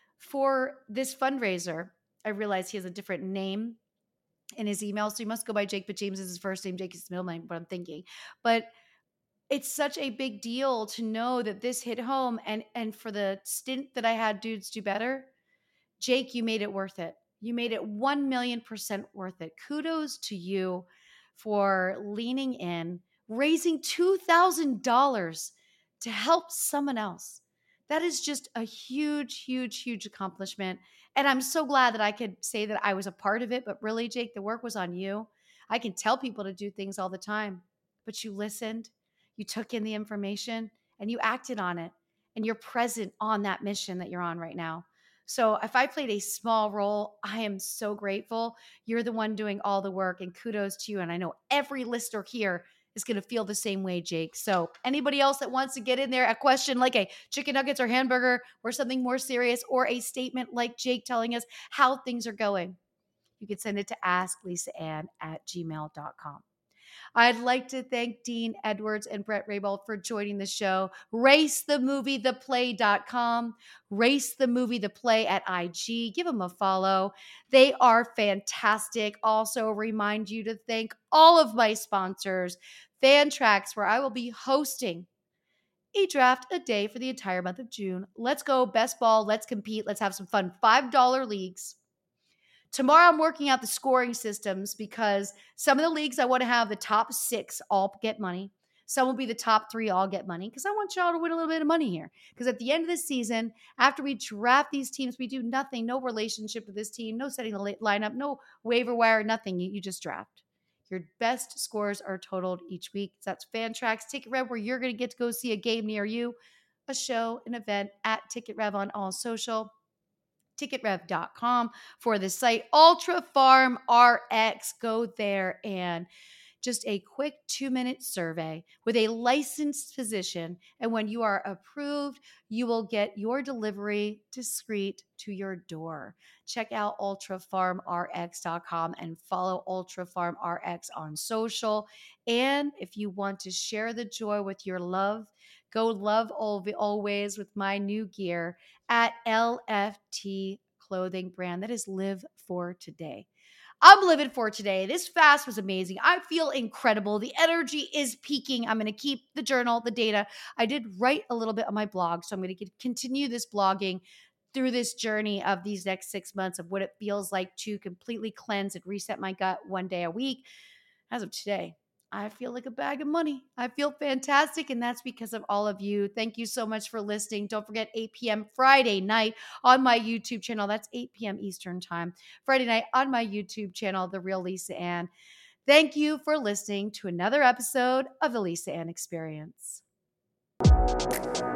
for this fundraiser. I realize he has a different name in his email, so he must go by Jake, but James is his first name. Jake is his middle name, what I'm thinking. But it's such a big deal to know that this hit home, and and for the stint that I had Dudes Do Better, Jake, you made it worth it. You made it one million percent worth it. Kudos to you for leaning in, raising two thousand dollars to help someone else. That is just a huge, huge, huge accomplishment. And I'm so glad that I could say that I was a part of it. But really, Jake, the work was on you. I can tell people to do things all the time, but you listened, you took in the information, and you acted on it. And you're present on that mission that you're on right now. So if I played a small role, I am so grateful. You're the one doing all the work, and kudos to you. And I know every listener here is going to feel the same way, Jake. So anybody else that wants to get in there, a question like a chicken nuggets or hamburger or something more serious, or a statement like Jake telling us how things are going, you can send it to ask lisa ann at gmail dot com. I'd like to thank Dean Edwards and Brett Rabel for joining the show. Race the Movie The Play dot com. Race the Movie The Play at I G. Give them a follow. They are fantastic. Also, remind you to thank all of my sponsors, Fantrax, where I will be hosting a draft a day for the entire month of June. Let's go, best ball. Let's compete. Let's have some fun. five dollar leagues. Tomorrow, I'm working out the scoring systems because some of the leagues I want to have the top six all get money. Some will be the top three all get money because I want y'all to win a little bit of money here. Because at the end of the season, after we draft these teams, we do nothing, no relationship with this team, no setting the lineup, no waiver wire, nothing. You, you just draft. Your best scores are totaled each week. So that's Fantrax, Ticket Rev, where you're going to get to go see a game near you, a show, an event at Ticket Rev on all social. ticket rev dot com for the site. Ultra Farm R X. Go there and just a quick two minute survey with a licensed physician. And when you are approved, you will get your delivery discreet to your door. Check out ultra farm r x dot com and follow Ultra Farm R X on social. And if you want to share the joy with your love, go love always with my new gear at L F T Clothing Brand. That is Live for Today. I'm living for today. This fast was amazing. I feel incredible. The energy is peaking. I'm going to keep the journal, the data. I did write a little bit on my blog, so I'm going to continue this blogging through this journey of these next six months of what it feels like to completely cleanse and reset my gut one day a week. As of today, I feel like a bag of money. I feel fantastic, and that's because of all of you. Thank you so much for listening. Don't forget, eight p.m. Friday night on my YouTube channel. That's eight p.m. Eastern time. Friday night on my YouTube channel, The Real Lisa Ann. Thank you for listening to another episode of The Lisa Ann Experience.